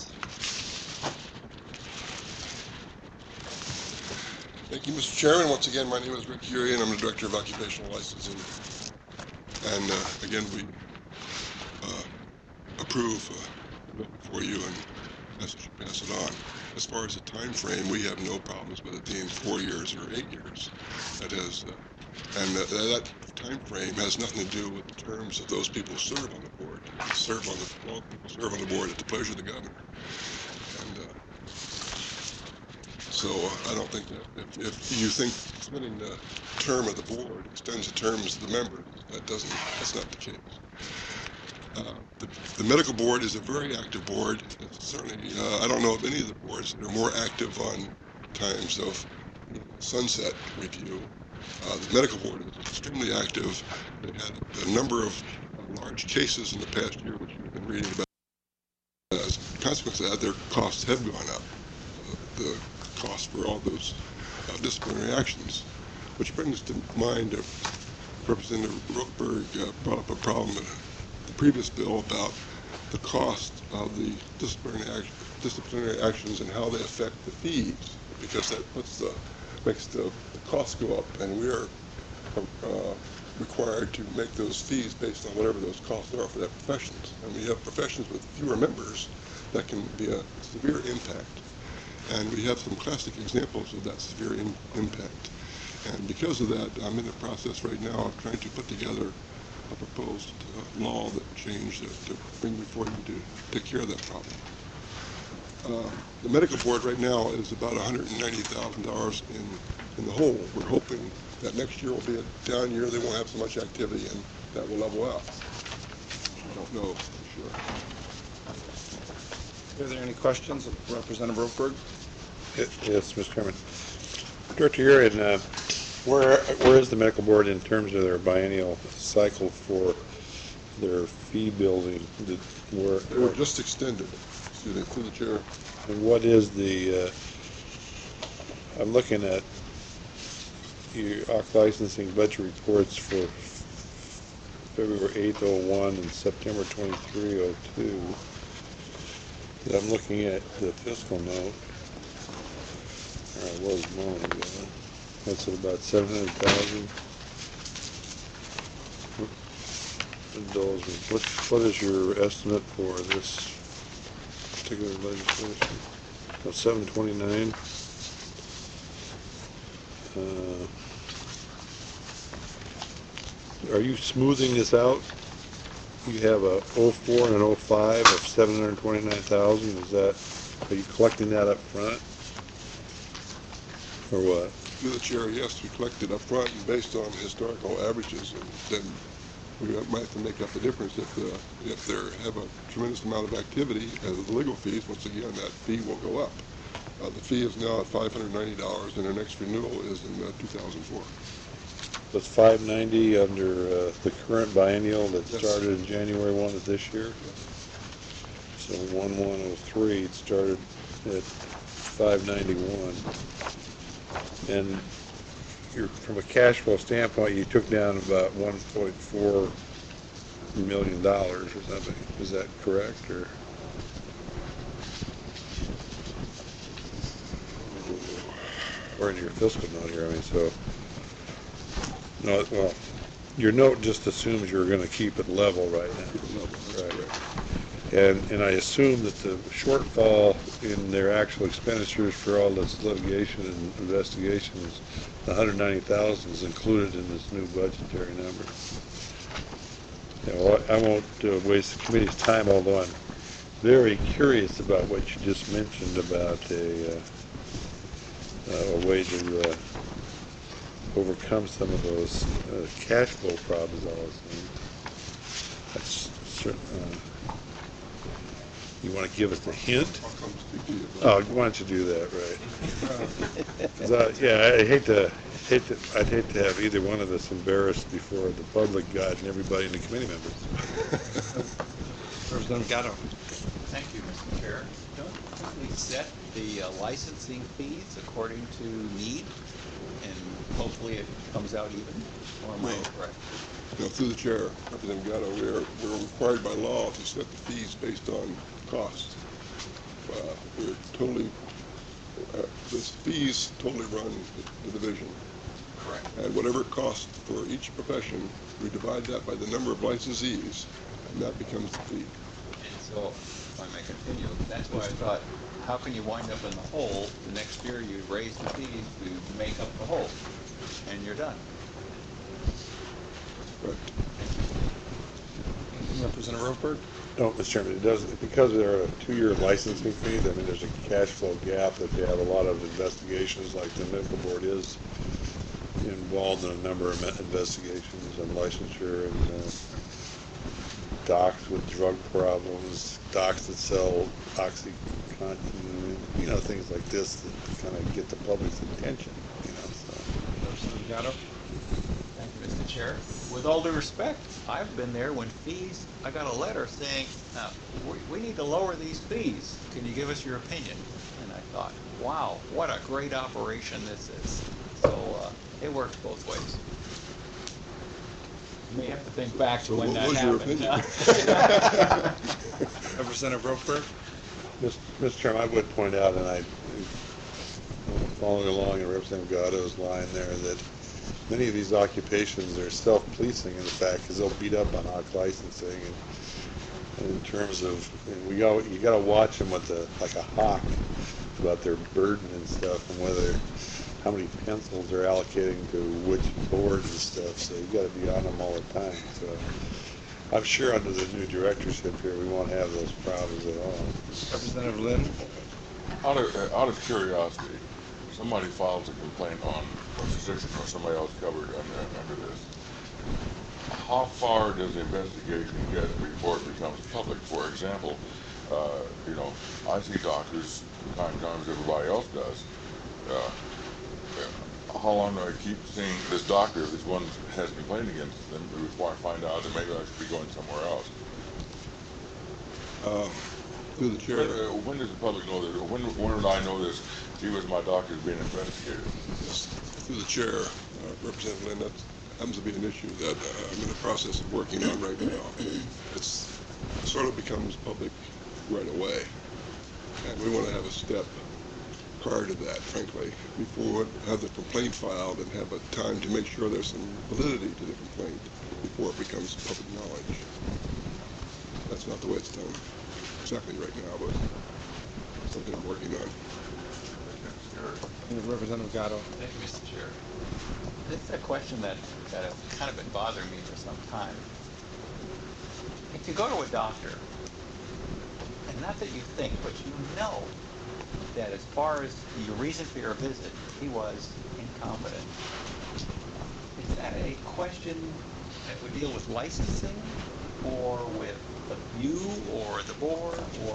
Thank you, Mister Chairman. Once again, my name is Rick Urian. I'm the Director of Occupational Licensing. And uh, again, we uh, approve uh, for you and pass it, pass it on. As far as the time frame, we have no problems with it being four years or eight years. That is, uh, and uh, that time frame has nothing to do with the terms of those people who serve on the board. They serve on the well, people serve on the board at the pleasure of the governor. And uh, so uh, I don't think that if, if you think extending the term of the board extends the terms of the members, that doesn't. That's not the case. Uh, the, the medical board is a very active board. It's certainly, uh, I don't know of any of the boards that are more active on times of sunset review. Uh, the medical board is extremely active. They had a number of large cases in the past year, which you've been reading about. As a consequence of that, their costs have gone up. Uh, the cost for all those uh, disciplinary actions, which brings to mind uh, Representative Rothberg uh, brought up a problem in the previous bill about the cost of the disciplinary, act, disciplinary actions and how they affect the fees, because that puts the, makes the, the costs go up, and we are uh, required to make those fees based on whatever those costs are for that professions. And we have professions with fewer members that can be a severe impact. And we have some classic examples of that severe in, impact. And because of that, I'm in the process right now of trying to put together a proposed uh, law that change uh, to bring before you to take care of that problem. Uh, the medical board right now is about one hundred ninety thousand dollars in, in the hole. We're hoping that next year will be a down year. They won't have so much activity, and that will level out. I don't know for sure. Are there any questions of Representative Rothberg? Yes, Mister Chairman. Director Urian, uh, where where is the medical board in terms of their biennial cycle for their fee building? Did, where, They were just extended. Excuse me, through the chair. And what is the? Uh, I'm looking at your O C licensing budget reports for February eighth oh one and September twenty-three oh two. I'm looking at the fiscal note. Or I was mowing ago. That's at about seven hundred thousand. What, what is your estimate for this particular legislation? Oh, seven twenty-nine. Uh, are you smoothing this out? You have a oh four and an oh five of seven hundred twenty-nine thousand. Is that, are you collecting that up front? Or what? Through the chair, yes, we collected up front and based on historical averages, and then we might have to make up the difference if the, if they have a tremendous amount of activity as of the legal fees. Once again, that fee will go up. Uh, the fee is now at five hundred ninety dollars, and our next renewal is in uh, two thousand four. That's five ninety under uh, the current biennial that Yes. started in January first of this year. So one one oh three, it started at five ninety-one. And you're, from a cash flow standpoint, you took down about one point four million dollars or something. Is that correct, or? Or in your fiscal note here, I mean, so. No, well, your note just assumes you're going to keep it level right now. Right. And, and I assume that the shortfall in their actual expenditures for all this litigation and investigations, the one hundred ninety thousand is included in this new budgetary number. You know, I won't uh, waste the committee's time, although I'm very curious about what you just mentioned about a, uh, a way to uh, overcome some of those uh, cash flow problems I was seeing. That's certain, uh, you want to give us a hint? I'll come speak to you. Oh, why don't you do that, right? 'Cause I, yeah, I hate to, hate to, I'd hate to have either one of us embarrassed before the public, God, and everybody in the committee members. Representative Gatto. Thank you, Mister Chair. Don't we set the uh, licensing fees according to need, and hopefully it comes out even? Or am I correct? Now, through the chair, Representative Gatto, we are, we're required by law to set the fees based on cost. Uh, we're totally, uh, the fees totally run the, the division. Correct. And whatever it costs for each profession, we divide that by the number of licensees, and that becomes the fee. And so, if I may continue, that's why I thought, how can you wind up in the hole? The next year you raise the fees to make up the hole, and you're done. Right. Representative Rothberg. No, Mister Chairman, it doesn't, because they're a two-year licensing fee, I mean, there's a cash flow gap that they have a lot of investigations, like the medical board is involved in a number of investigations and licensure and uh, docs with drug problems, docs that sell OxyContin, you know, things like this that kind of get the public's attention, you know, so. Representative Gatto. Thank you, Mister Chair. With all due respect, I've been there when fees, I got a letter saying, uh, we, we need to lower these fees. Can you give us your opinion? And I thought, wow, what a great operation this is. So uh, it works both ways. You may have to think back to So when what that was your happened. opinion? Representative Roper? Mister Chairman, I would point out, and I, following along in Representative Gatto's line there, that many of these occupations are self-policing in fact, because they'll beat up on hawk licensing, and, and in terms of, and we go, you got to watch them with the like a hawk about their burden and stuff, and whether how many pencils they're allocating to which boards and stuff. So you got to be on them all the time. So I'm sure under the new directorship here, we won't have those problems at all. Representative Lynn? Out of, uh, out of curiosity, somebody files a complaint on a physician or somebody else covered under, under this. How far does the investigation get before it becomes public? For example, uh, you know, I see doctors from time to time as everybody else does. Uh, how long do I keep seeing this doctor if this one has a complaint against them before I find out that maybe I should be going somewhere else? Uh, through the chair. When, uh, when does the public know this? When, when would I know this? He was my doctor being investigated. Yes, through the chair, uh, Representative Lynn, that happens to be an issue that uh, I'm in the process of working on right now. It's it sort of becomes public right away, and we want to have a step prior to that, frankly, before we have the complaint filed and have a time to make sure there's some validity to the complaint before it becomes public knowledge. That's not the way it's done exactly right now, but something I'm working on. Representative Gatto. Thank you, Mister Chair. This is a question that, that has kind of been bothering me for some time. If you go to a doctor, and not that you think, but you know that as far as the reason for your visit, he was incompetent, is that a question that would deal with licensing, or with you, or the board, or...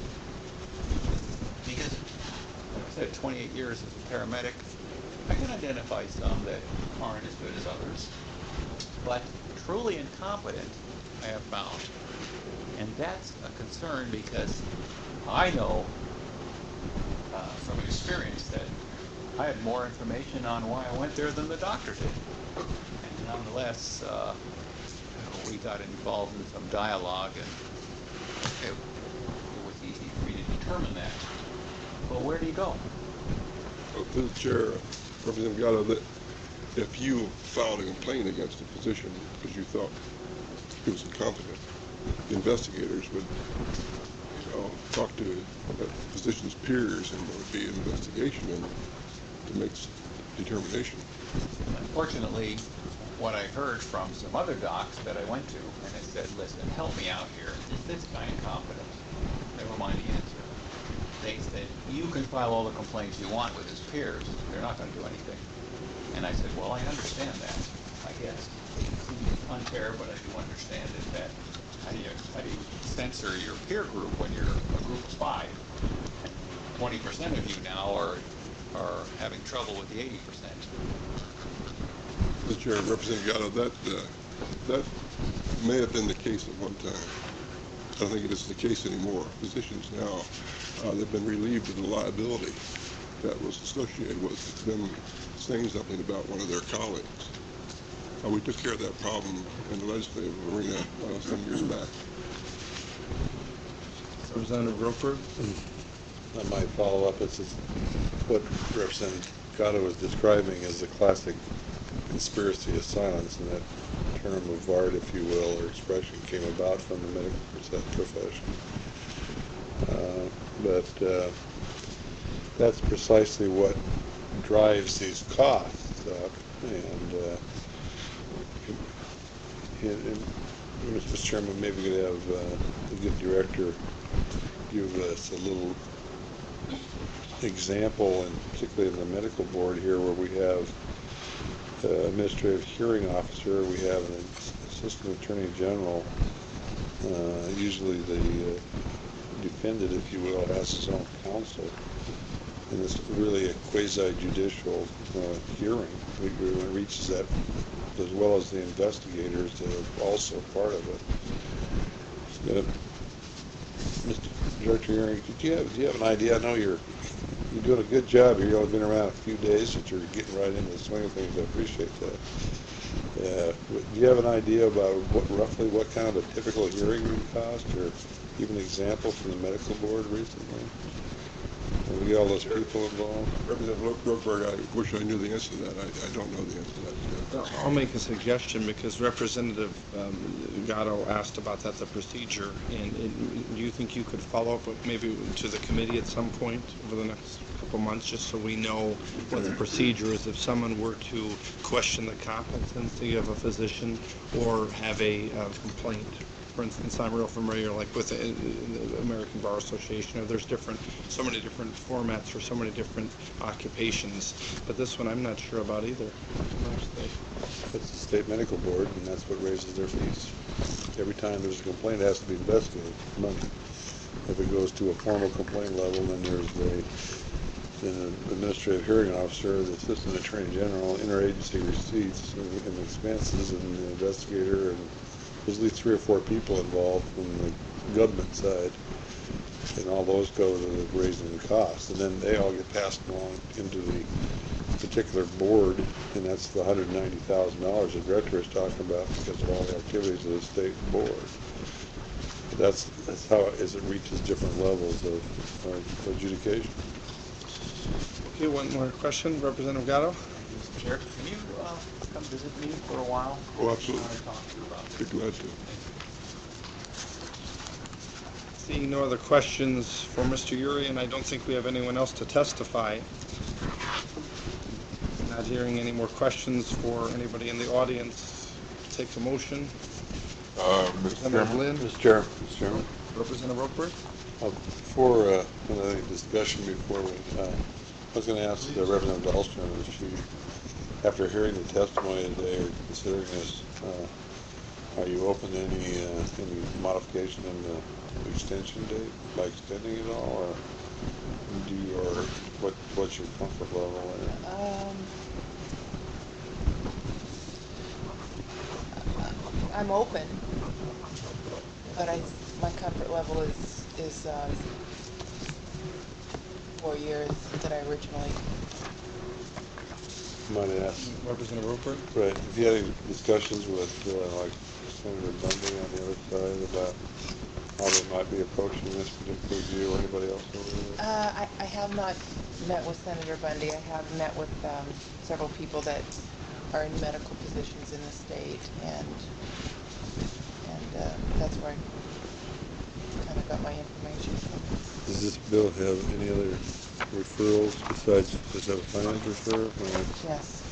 Because, like I said, twenty-eight years as a paramedic, I can identify some that aren't as good as others, but truly incompetent, I have found. And that's a concern because I know uh, from experience that I had more information on why I went there than the doctor did. And nonetheless, uh, you know, we got involved in some dialogue, and it, it was easy for me to determine that. Well, where do you go? Well, through the chair, Representative Gatto, that if you filed a complaint against a physician because you thought he was incompetent, the investigators would, you know, talk to the physician's peers, and there would be an investigation in to make determination. Unfortunately, what I heard from some other docs that I went to, and they said, listen, help me out here. Is this guy incompetent? Never mind the answer. They said, you can file all the complaints you want with his peers. They're not going to do anything. And I said, well, I understand that. I guess it's unfair, but I do understand it, that how do you, how do you censor your peer group when you're a group of five? twenty percent of you now are, are having trouble with the eighty percent. Mister Chair, Representative Gatto, that, uh, that may have been the case at one time. I don't think it is the case anymore. Physicians now, uh, they've been relieved of the liability that was associated with them saying something about one of their colleagues. Uh, we took care of that problem in the legislative arena uh, some years back. Representative Roper? I might follow up. It's just what Representative Gatto was describing is the classic conspiracy of silence, and that term of art, if you will, or expression came about from the medical profession. Uh, but uh, that's precisely what drives these costs up, and, uh, and, and Mister Chairman, maybe we could have uh, the good director give us a little example, and particularly in the medical board here, where we have uh, administrative hearing officer, we have an assistant attorney general. Uh, usually the uh, defendant, if you will, has his own counsel, and it's really a quasi-judicial uh, hearing. It reaches that, as well as the investigators that are also part of it. Uh, Mister Director Hearing, do you have do you have an idea? I know you're you're doing a good job here. You've only been around a few days, but you're getting right into the swing of things. I appreciate that. Uh, w- do you have an idea about what roughly what kind of a typical hearing would cost, or even an example from the medical board recently? And we get all those people involved. Representative Rookberg, I wish I knew the answer to that. I, I don't know the answer to that. Well, I'll make a suggestion because Representative um, Gatto asked about that, the procedure. And, and do you think you could follow up with maybe to the committee at some point over the next couple months, just so we know what the procedure is if someone were to question the competency of a physician or have a uh, complaint? For instance, I'm real familiar, like with the, the American Bar Association, or there's different, so many different formats for so many different occupations. But this one, I'm not sure about either. It's the state medical board, and that's what raises their fees. Every time there's a complaint, it has to be investigated. Money. If it goes to a formal complaint level, then there's a then an administrative hearing officer, the assistant attorney general, interagency receipts and, and expenses, and the investigator, and there's at least three or four people involved from the government side, and all those go to the raising the costs, and then they all get passed along into the particular board, and that's the one hundred ninety thousand dollars the director is talking about because of all the activities of the state board. But that's that's how it, as it reaches different levels of, of adjudication. Okay, one more question, Representative Gatto. Mister Chair, can you uh, come visit me for a while? Oh, absolutely. Uh, talk to you about Be glad to. Seeing no other questions for Mister Uri, and I don't think we have anyone else to testify. Not hearing any more questions for anybody in the audience. Take a motion. Uh, Mister Representative Chairman? Lynn, Mister Chairman, Mister Chairman, Representative Rokeberg. uh, before uh, another discussion before we, uh, I was going to ask uh, Representative Dahlstrom if she, after hearing the testimony today or considering this, uh, are you open to any uh, any modification in the extension date by extending it all, or do you, or what what's your comfort level there? Um, I'm open, but I, my comfort level is, is, um, four years that I originally, Might I ask, Representative Rokeberg. right, have you had any discussions with, uh, like Senator Bundy on the other side about how they might be approaching this particular review, or anybody else over there? uh, I, I have not met with Senator Bundy. I have met with, um, several people that are in medical positions in the state, and, and, uh, that's where I kind of got my information from. Does this bill have any other referrals besides, does it have a finance referral? Or- Yes.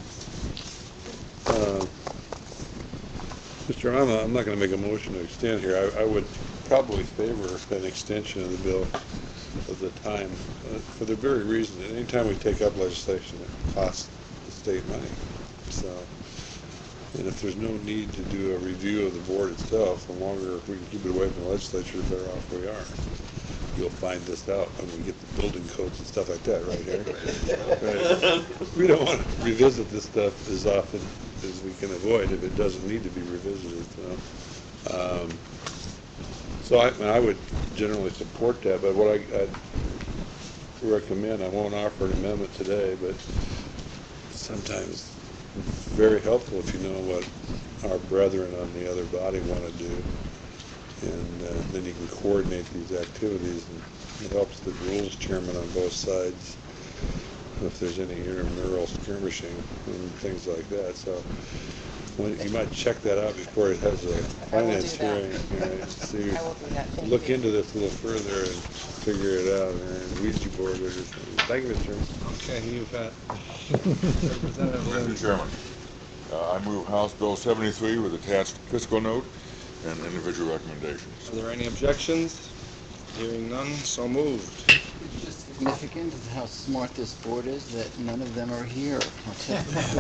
Uh, Mister I'm, I'm not going to make a motion to extend here. I, I would probably favor an extension of the bill of the time, uh, for the very reason that any time we take up legislation, it costs the state money. So, and if there's no need to do a review of the board itself, the longer we can keep it away from the legislature, the better off we are. You'll find this out when we get the building codes and stuff like that, right, Eric? Right. We don't want to revisit this stuff as often as we can avoid if it doesn't need to be revisited. So, um, so I, I would generally support that, but what I, I'd recommend, I won't offer an amendment today, but sometimes it's very helpful if you know what our brethren on the other body want to do. And uh, then you can coordinate these activities, and it helps the rules chairman on both sides if there's any intramural skirmishing and things like that. So when, you might check that out before it has a finance hearing. You know, see, I will do that. Thank look you. into this a little further and figure it out, and Ouija board or something. Thank you, Mister Chairman. Okay, you bet. Representative Lynn. Mister Chairman, uh, I move House Bill seventy-three with attached fiscal note and individual recommendations. Are there any objections? Hearing none, so moved. It's just significant of how smart this board is that none of them are here. I'll tell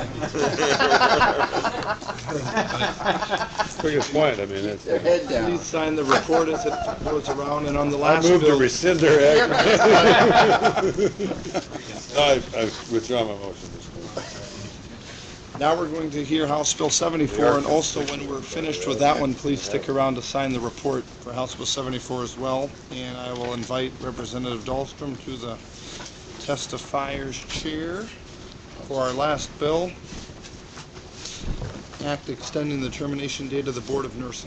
you. Biggest point, I mean, it's. Their head down. Please sign the report as it goes around, and on the I last move to bill. rescind their act. No, I, I withdraw my motion, Mister Chairman. Now we're going to hear House Bill seventy-four, and also when we're finished with that one, please stick around to sign the report for House Bill seventy-four as well. And I will invite Representative Dahlstrom to the Testifiers chair for our last bill. Act extending the termination date of the Board of Nursing.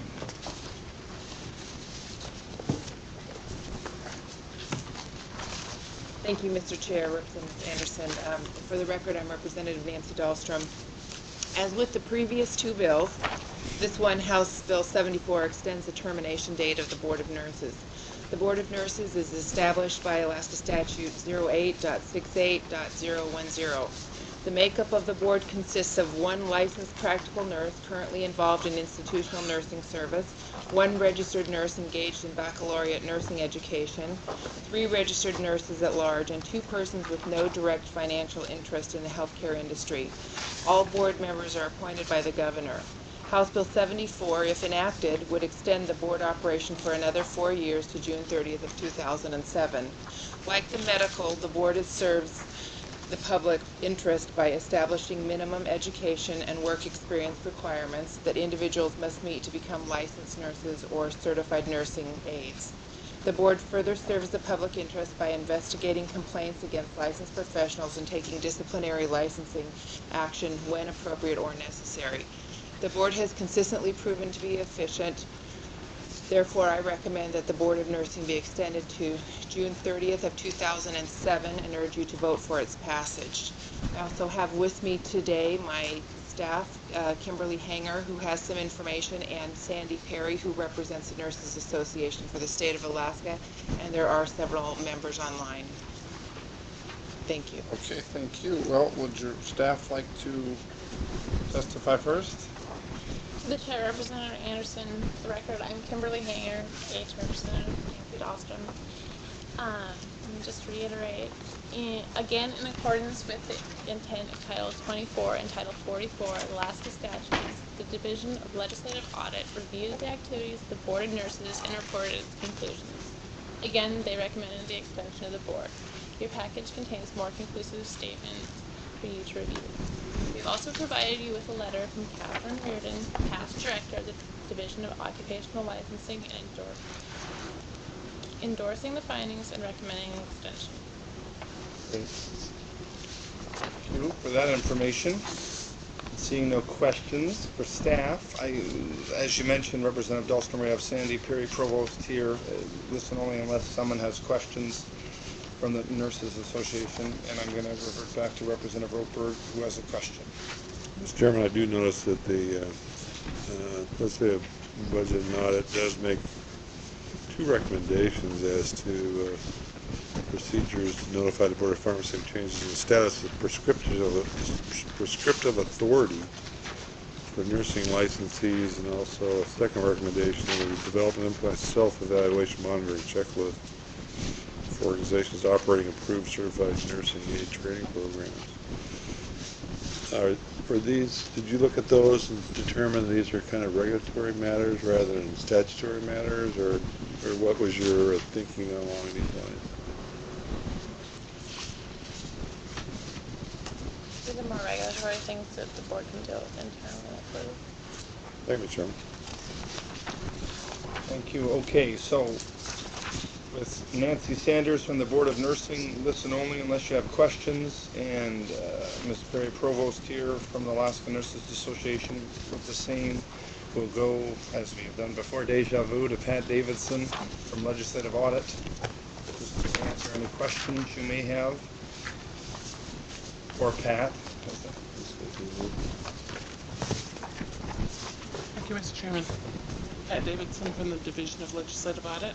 Thank you, Mister Chair, Representative Anderson. Um, for the record, I'm Representative Nancy Dahlstrom. As with the previous two bills, this one, House Bill seventy-four, extends the termination date of the Board of Nurses. The Board of Nurses is established by Alaska Statute oh eight point sixty-eight point oh ten. The makeup of the board consists of one licensed practical nurse currently involved in institutional nursing service, one registered nurse engaged in baccalaureate nursing education, three registered nurses at large, and two persons with no direct financial interest in the healthcare industry. All board members are appointed by the governor. House Bill seventy-four, if enacted, would extend the board operation for another four years to June thirtieth of two thousand seven. Like the medical, the board is, serves the public interest by establishing minimum education and work experience requirements that individuals must meet to become licensed nurses or certified nursing aides. The board further serves the public interest by investigating complaints against licensed professionals and taking disciplinary licensing action when appropriate or necessary. The board has consistently proven to be efficient. Therefore, I recommend that the Board of Nursing be extended to June thirtieth of two thousand seven and urge you to vote for its passage. I also have with me today my staff, uh, Kimberly Hanger, who has some information, and Sandy Perry, who represents the Nurses Association for the state of Alaska, and there are several members online. Thank you. Okay, thank you. Well, would your staff like to testify first? The Chair, Representative Anderson, for the record, I'm Kimberly Hanger, H Representative Nancy Dahlstrom. Um, let me just reiterate, in, again, in accordance with the intent of Title twenty-four and Title forty-four of Alaska statutes, the Division of Legislative Audit reviewed the activities of the Board of Nurses and reported its conclusions. Again, they recommended the extension of the board. Your package contains more conclusive statements for you to review. We've also provided you with a letter from Catherine Reardon, past director of the Division of Occupational Licensing, and endorse, endorsing the findings and recommending an extension. Thank you for that information. Seeing no questions for staff, I, as you mentioned, Representative Dahlstrom, we have Sandy Perry, Provost here. Uh, listen only unless someone has questions from the Nurses Association, and I'm going to revert back to Representative Roper, who has a question. Mister Chairman, I do notice that the uh, uh, legislative budget and audit does make two recommendations as to uh, procedures to notify the Board of Pharmacy of changes in the status of prescriptive, prescriptive authority for nursing licensees, and also a second recommendation that we develop and implement self-evaluation monitoring checklist for organizations operating approved certified nursing aid training programs. Are, for these, did you look at those and determine these are kind of regulatory matters rather than statutory matters, or, or what was your uh, thinking along these lines? These are more regulatory things that the board can deal with internally, I believe. Thank you, Chairman. Thank you. Okay, so with Nancy Sanders from the Board of Nursing, listen only unless you have questions, and uh, Miz Perry Provost here from the Alaska Nurses Association with the same. We'll go, as we have done before, deja vu to Pat Davidson from Legislative Audit, just to answer any questions you may have. Or Pat. Thank you, Mister Chairman. Pat Davidson from the Division of Legislative Audit.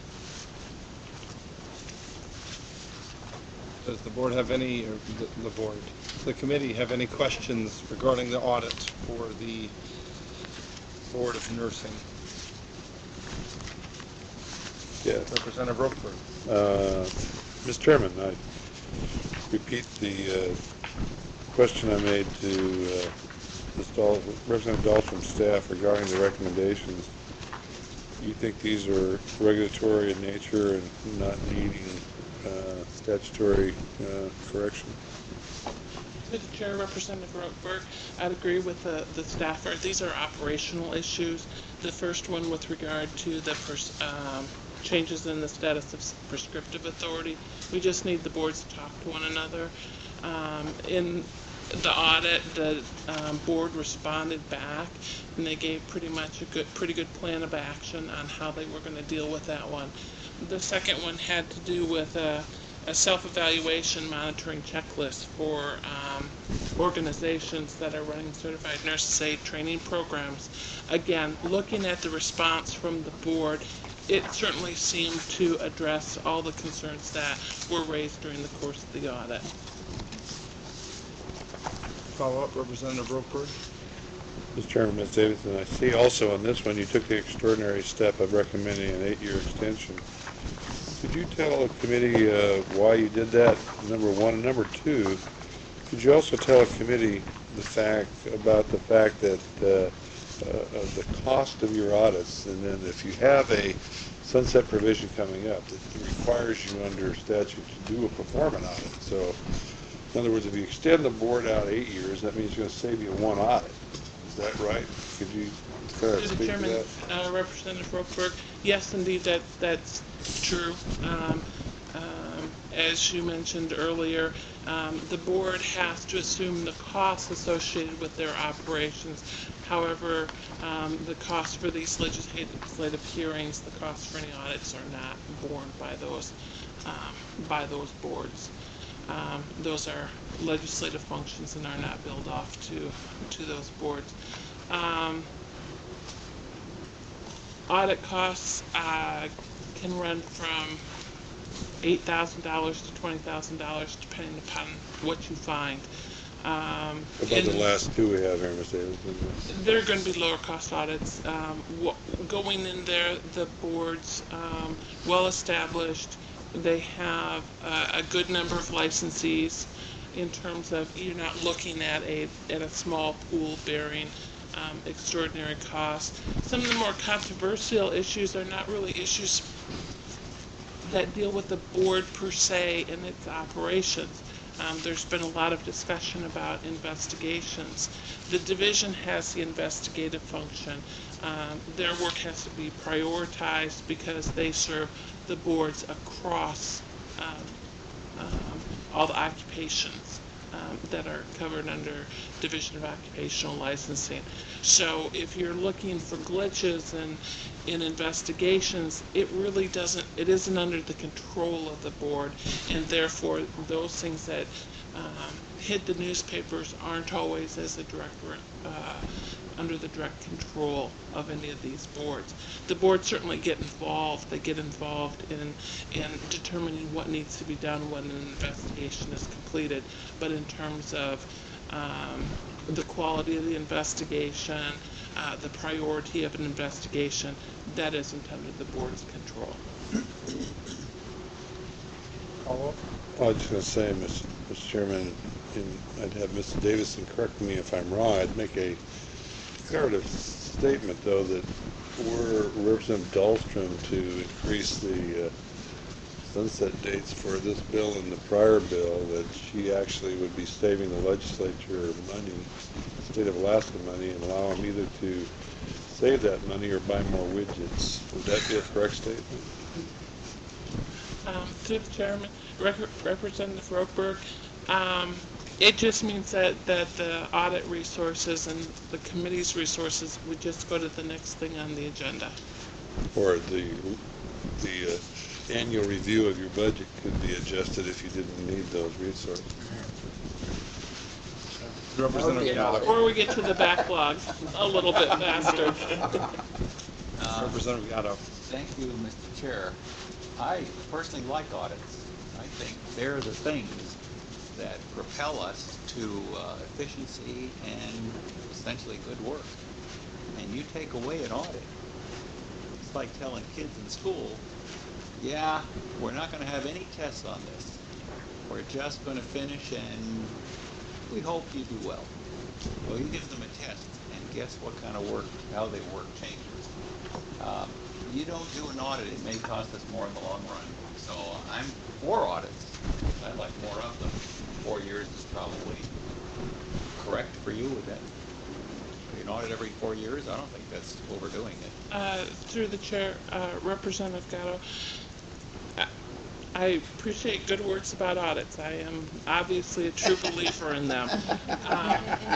Does the board have any, or the, the board, the committee have any questions regarding the audit for the Board of Nursing? Yes. Representative Roper. Uh, Mister Chairman, I repeat the uh, question I made to uh, Miz Dahl, Representative Dahlstrom's staff regarding the recommendations. You think these are regulatory in nature and not needing uh, statutory uh, correction? To the Chair, Representative Roper, I'd agree with the, the staffer. These are operational issues. The first one with regard to the pers um, changes in the status of s- prescriptive authority. We just need the boards to talk to one another. Um, in the audit, the um, board responded back, and they gave pretty much a good, pretty good plan of action on how they were going to deal with that one. The second one had to do with a, a self-evaluation monitoring checklist for um, organizations that are running certified nurses aid training programs. Again, looking at the response from the board, it certainly seemed to address all the concerns that were raised during the course of the audit. Follow-up, Representative Ropeberg. Mister Chairman, Miz Davidson, I see also on this one you took the extraordinary step of recommending an eight-year extension. Could you tell the committee uh, why you did that, number one? And number two, could you also tell a committee the fact about the fact that uh, uh, of the cost of your audits, and then if you have a sunset provision coming up, it requires you under statute to do a performance audit. So, in other words, if you extend the board out eight years, that means it's going to save you one audit. Is that right? Could you uh, Through the speak to Chairman, that? uh, Representative Ropeberg, yes, indeed, that that's true. Um, um, as you mentioned earlier, um, the board has to assume the costs associated with their operations. However, um, the costs for these legislative hearings, the costs for any audits are not borne by those um, by those boards. Um, those are legislative functions and are not billed off to to those boards. Um, audit costs uh, can run from eight thousand dollars to twenty thousand dollars, depending upon what you find. Um, What about the last two we have here, Miz Davis? They're going to be lower cost audits. Um, wh- going in there, the board's um, well established. They have uh, a good number of licensees. In terms of, you're not looking at a at a small pool bearing um, extraordinary costs. Some of the more controversial issues are not really issues that deal with the board per se and its operations. Um, there's been a lot of discussion about investigations. The division has the investigative function. Um, their work has to be prioritized because they serve the boards across um, um, all the occupations um, that are covered under Division of Occupational Licensing. So if you're looking for glitches in, in investigations, it really doesn't, it isn't under the control of the board, and therefore those things that um, hit the newspapers aren't always as a direct, uh, under the direct control of any of these boards. The boards certainly get involved. They get involved in, in determining what needs to be done when an investigation is completed. But in terms of um, the quality of the investigation, uh, the priority of an investigation, that isn't under the board's control. Follow-up? Well, I was just going to say, Mister Mister Chairman, and I'd have Mister Davison correct me if I'm wrong. I'd make a declarative statement, though, that were Representative Dahlstrom to increase the uh, sunset dates for this bill and the prior bill, that she actually would be saving the legislature money, the state of Alaska money, and allow them either to save that money or buy more widgets. Would that be a correct statement? Um, through the chairman, Rep- Representative Ropeberg, um, it just means that, that the audit resources and the committee's resources would just go to the next thing on the agenda. Or the the uh, annual review of your budget could be adjusted if you didn't need those resources. Representative Yadav. Or we get to the backlog a little bit faster. Uh, Representative Yadav. Thank you, Mister Chair. I personally like audits. I think they're the things that propel us to uh, efficiency and essentially good work. And you take away an audit, it's like telling kids in school, yeah, we're not going to have any tests on this. We're just going to finish and we hope you do well. Well, you give them a test, and guess what kind of work, how they work changes. Um, you don't do an audit, it may cost us more in the long run. So I'm for audits. I'd like more of them. Four years is probably correct for you with that. an audit every four years, I don't think that's overdoing it. Uh, through the chair, uh, Representative Gatto, I- I appreciate good words about audits. I am obviously a true believer in them. Um,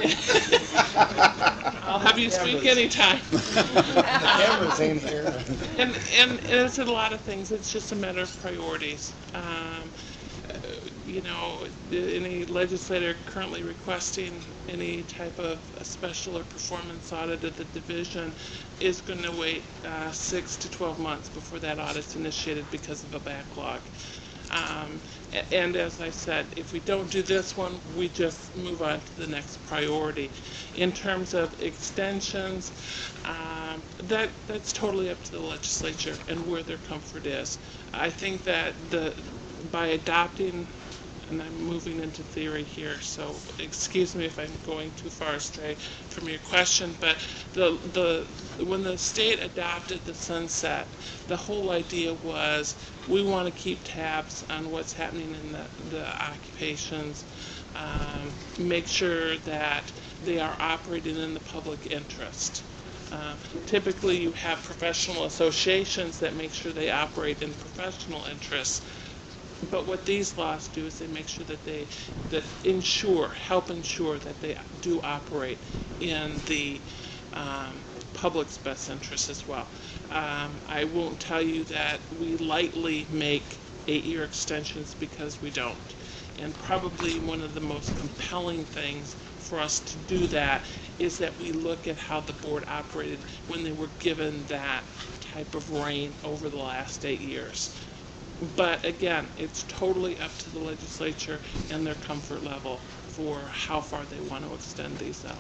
I'll have you speak anytime. Cameras ain't here. And, and it's a lot of things. It's just a matter of priorities. Um, uh, you know, the- any legislator currently requesting any type of a special or performance audit of the division is going to wait uh, six to twelve months before that audit's initiated because of a backlog. Um, a- and as I said, if we don't do this one, we just move on to the next priority. In terms of extensions, um, that that's totally up to the legislature and where their comfort is. I think that the by adopting, and I'm moving into theory here, so excuse me if I'm going too far astray from your question, but the the when the state adopted the sunset, the whole idea was we want to keep tabs on what's happening in the, the occupations, um, make sure that they are operating in the public interest. Uh, typically you have professional associations that make sure they operate in professional interests. But what these laws do is they make sure that they that ensure, help ensure that they do operate in the um, public's best interest as well. Um, I won't tell you that we lightly make eight-year extensions because we don't. And probably one of the most compelling things for us to do that is that we look at how the board operated when they were given that type of reign over the last eight years. But again, it's totally up to the legislature and their comfort level for how far they want to extend these out.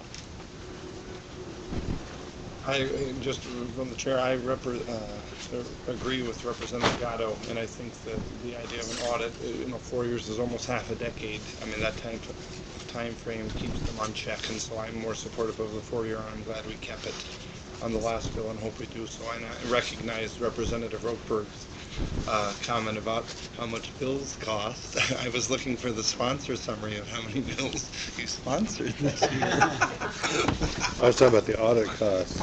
I, uh, just from the chair, I repre- uh, agree with Representative Gatto, and I think that the idea of an audit, uh, you know, four years is almost half a decade. I mean, that time, time frame keeps them on check, and so I'm more supportive of the four-year. I'm glad we kept it on the last bill, and hope we do so. And I recognize Representative Rokeberg's uh, comment about how much bills cost. I was looking for the sponsor summary of how many bills you sponsored this year. I was talking about the audit costs.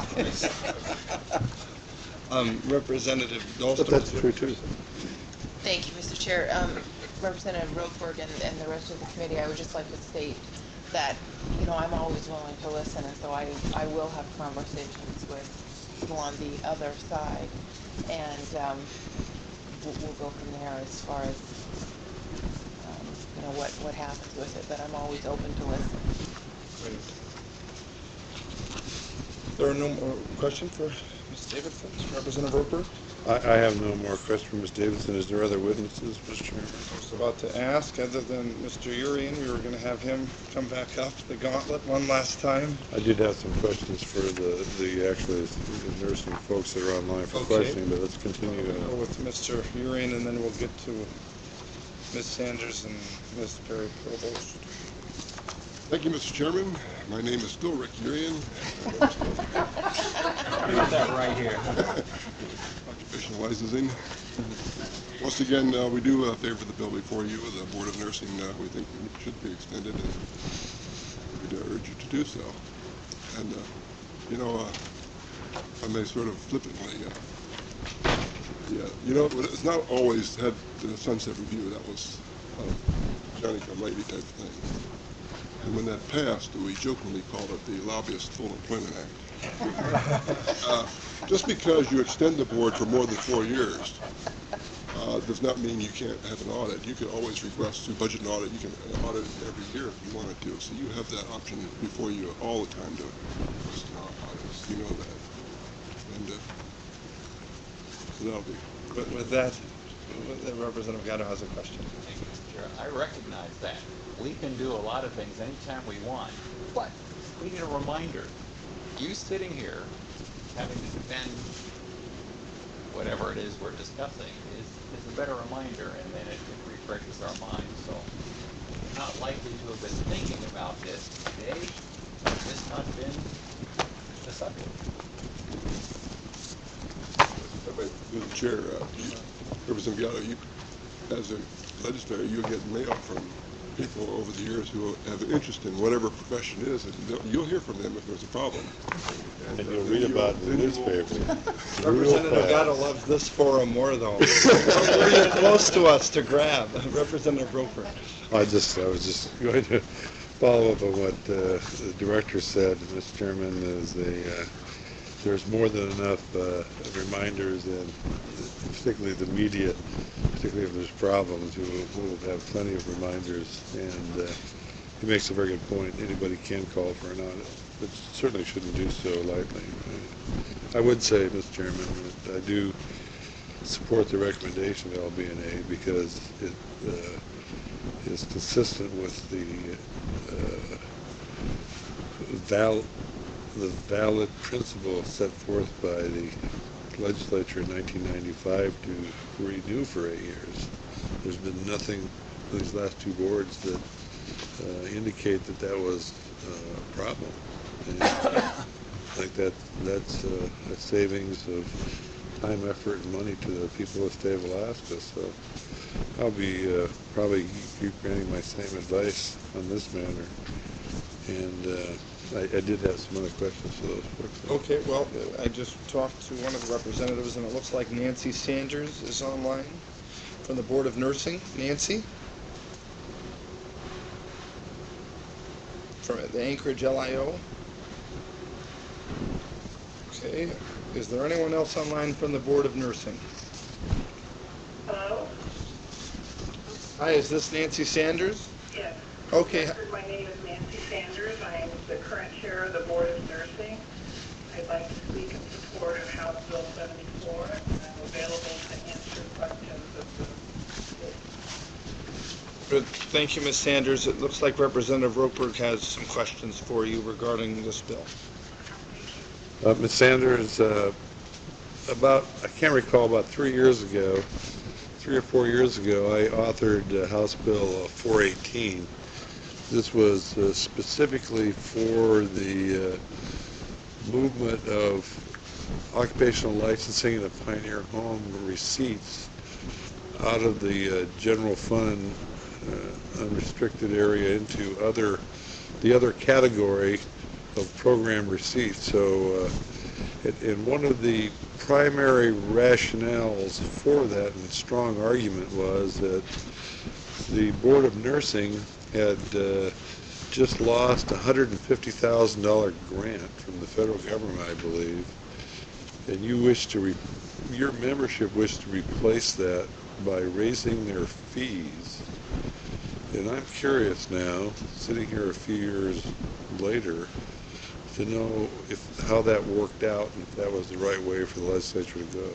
um, Representative Dahlstrom. But that's true too. Thank you, Mister Chair. Um, Representative Rokeberg and, and the rest of the committee, I would just like to state that, you know, I'm always willing to listen, and so I, I will have conversations with people on the other side, and um, we'll, we'll go from there as far as, um, you know, what, what happens with it, but I'm always open to listen. Great. There are no more questions for Miz Davidson, Representative Rokeberg? I, I have no more questions for Miz Davidson. Is there other witnesses, Mister Chairman? I was about to ask, other than Mister Urian, we were going to have him come back up the gauntlet one last time. I did have some questions for the, the actually the nursing folks that are online for Okay. questioning, but let's continue. We'll go Uh, with Mister Urian, and then we'll get to Miz Sanders and Miz Perry Provost. Thank you, Mister Chairman. My name is still Rick Urian. Got that right here. Occupational licensing. Once again, uh, we do uh, favor the bill before you. The Board of Nursing, uh, we think it should be extended, and we'd uh, urge you to do so. And, uh, you know, uh, if I may sort of flippantly, uh, yeah, you know, it's not always had the sunset review. That was uh, Johnny come lately type of thing. And when that passed, we jokingly called it the Lobbyist Full Employment Act. uh, just because you extend the board for more than four years uh, does not mean you can't have an audit. You can always request to budget an audit. You can audit every year if you wanted to. So you have that option before you all the time to request an audit. You know that. And uh, so that'll be. With, with that, with, uh, Representative Gatto has a question. Sure, I recognize that. We can do a lot of things anytime we want, but we need a reminder. You sitting here, having to defend whatever it is we're discussing, is, is a better reminder, and then it, it refreshes our minds. So we're not likely to have been thinking about this today. This not been the subject. Through the chair, uh, you, Representative Gatto, you, as a legislator, you get mail from people over the years who have an interest in whatever profession it is, and they'll- you'll hear from them if there's a problem. And uh, you'll then read you'll- about it in the then you will- newspaper. Representative Gatto loves this forum more, though. We're really close to us to grab. Representative Roper. I just, I was just going to follow up on what uh, the director said, Mister Chairman, is the, uh, there's more than enough uh, reminders, and particularly the media, particularly if there's problems, we'll, we'll have plenty of reminders, and uh, he makes a very good point. Anybody can call for an audit, but certainly shouldn't do so lightly. I would say, Mister Chairman, that I do support the recommendation of L B N A because it uh, is consistent with the uh, val the valid principle set forth by the legislature in nineteen ninety-five to renew for eight years. There's been nothing in these last two boards that uh, indicate that that was uh, a problem. And I think that that's uh, a savings of time, effort, and money to the people of the state of Alaska. So I'll be uh, probably keep granting my same advice on this matter. And uh, I, I did have some other questions for those folks. Okay, well, I just talked to one of the representatives, and it looks like Nancy Sanders is online from the Board of Nursing. Nancy? From the Anchorage L I O. Okay, is there anyone else online from the Board of Nursing? Hello? Hi, is this Nancy Sanders? Yes. Okay. My name is Nancy Sanders. I am the current chair of the Board of Nursing. I'd like to speak in support of House Bill seventy-four, and I'm available to answer questions of the Good. Thank you, Miz Sanders. It looks like Representative Roper has some questions for you regarding this bill. Uh, Miz Sanders, uh, about, I can't recall, about three years ago, three or four years ago, I authored uh, House Bill four eighteen. This was uh, specifically for the uh, movement of occupational licensing and the Pioneer Home receipts out of the uh, general fund uh, unrestricted area into other, the other category of program receipts. So uh, it, and one of the primary rationales for that and strong argument was that the Board of Nursing had uh, just lost a one hundred fifty thousand dollars grant from the federal government, I believe, and you wish to, re your membership wished to replace that by raising their fees. And I'm curious now, sitting here a few years later, to know if how that worked out and if that was the right way for the legislature to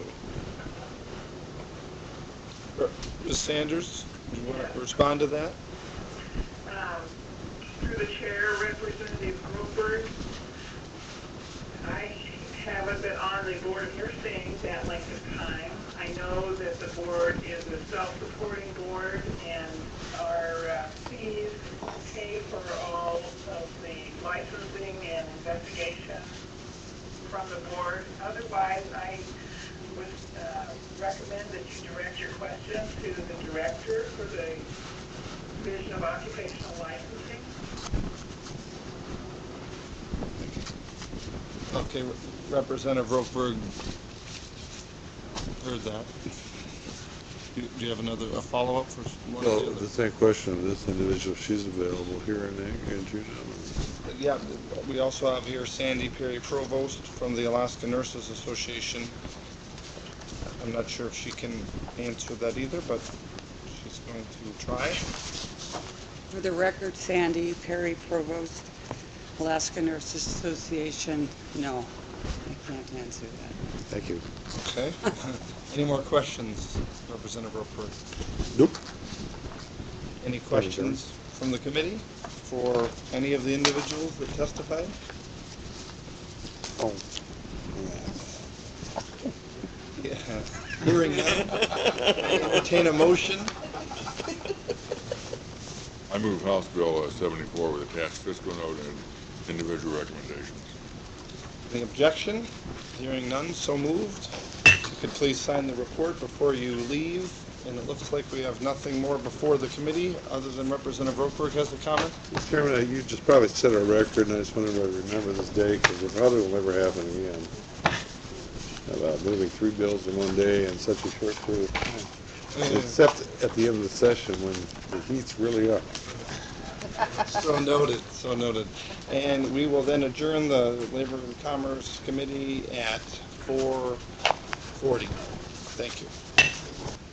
go. Miz Sanders, do you want to respond to that? Um, through the chair, Representative Gruberg, I haven't been on the Board of Nursing that length of time. I know that the board is a self-supporting board, and our uh, fees pay for all of the licensing and investigation from the board. Otherwise, I would uh, recommend that you direct your questions to the director for the Division of Occupational Licensing. Okay, Representative Roper heard that. Do do you have another, a follow-up for one Well, of the the other? same question of this individual, if she's available here in Anchorage. Yeah, we also have here Sandy Perry Provost from the Alaska Nurses Association. I'm not sure if she can answer that either, but she's going to try. For the record, Sandy Perry Provost, Alaska Nurses Association, no, I can't answer that. Thank you. Okay. Any more questions, Representative Roper? Nope. Any questions from the committee for any of the individuals that testified? Oh. Yeah. Hearing none, I entertain a motion. I move House Bill uh, seventy-four with attached fiscal note and individual recommendations. Any objection? Hearing none, so moved. If you could please sign the report before you leave. And it looks like we have nothing more before the committee, other than Representative Rokeberg has a comment. Mister Chairman, uh, you just probably set a record, and I just wanted to remember this day, because it probably will never happen again. About moving three bills in one day in such a short period of time. Mm. Except at the end of the session, when the heat's really up. So noted, so noted. And we will then adjourn the Labor and Commerce Committee at four forty. Thank you.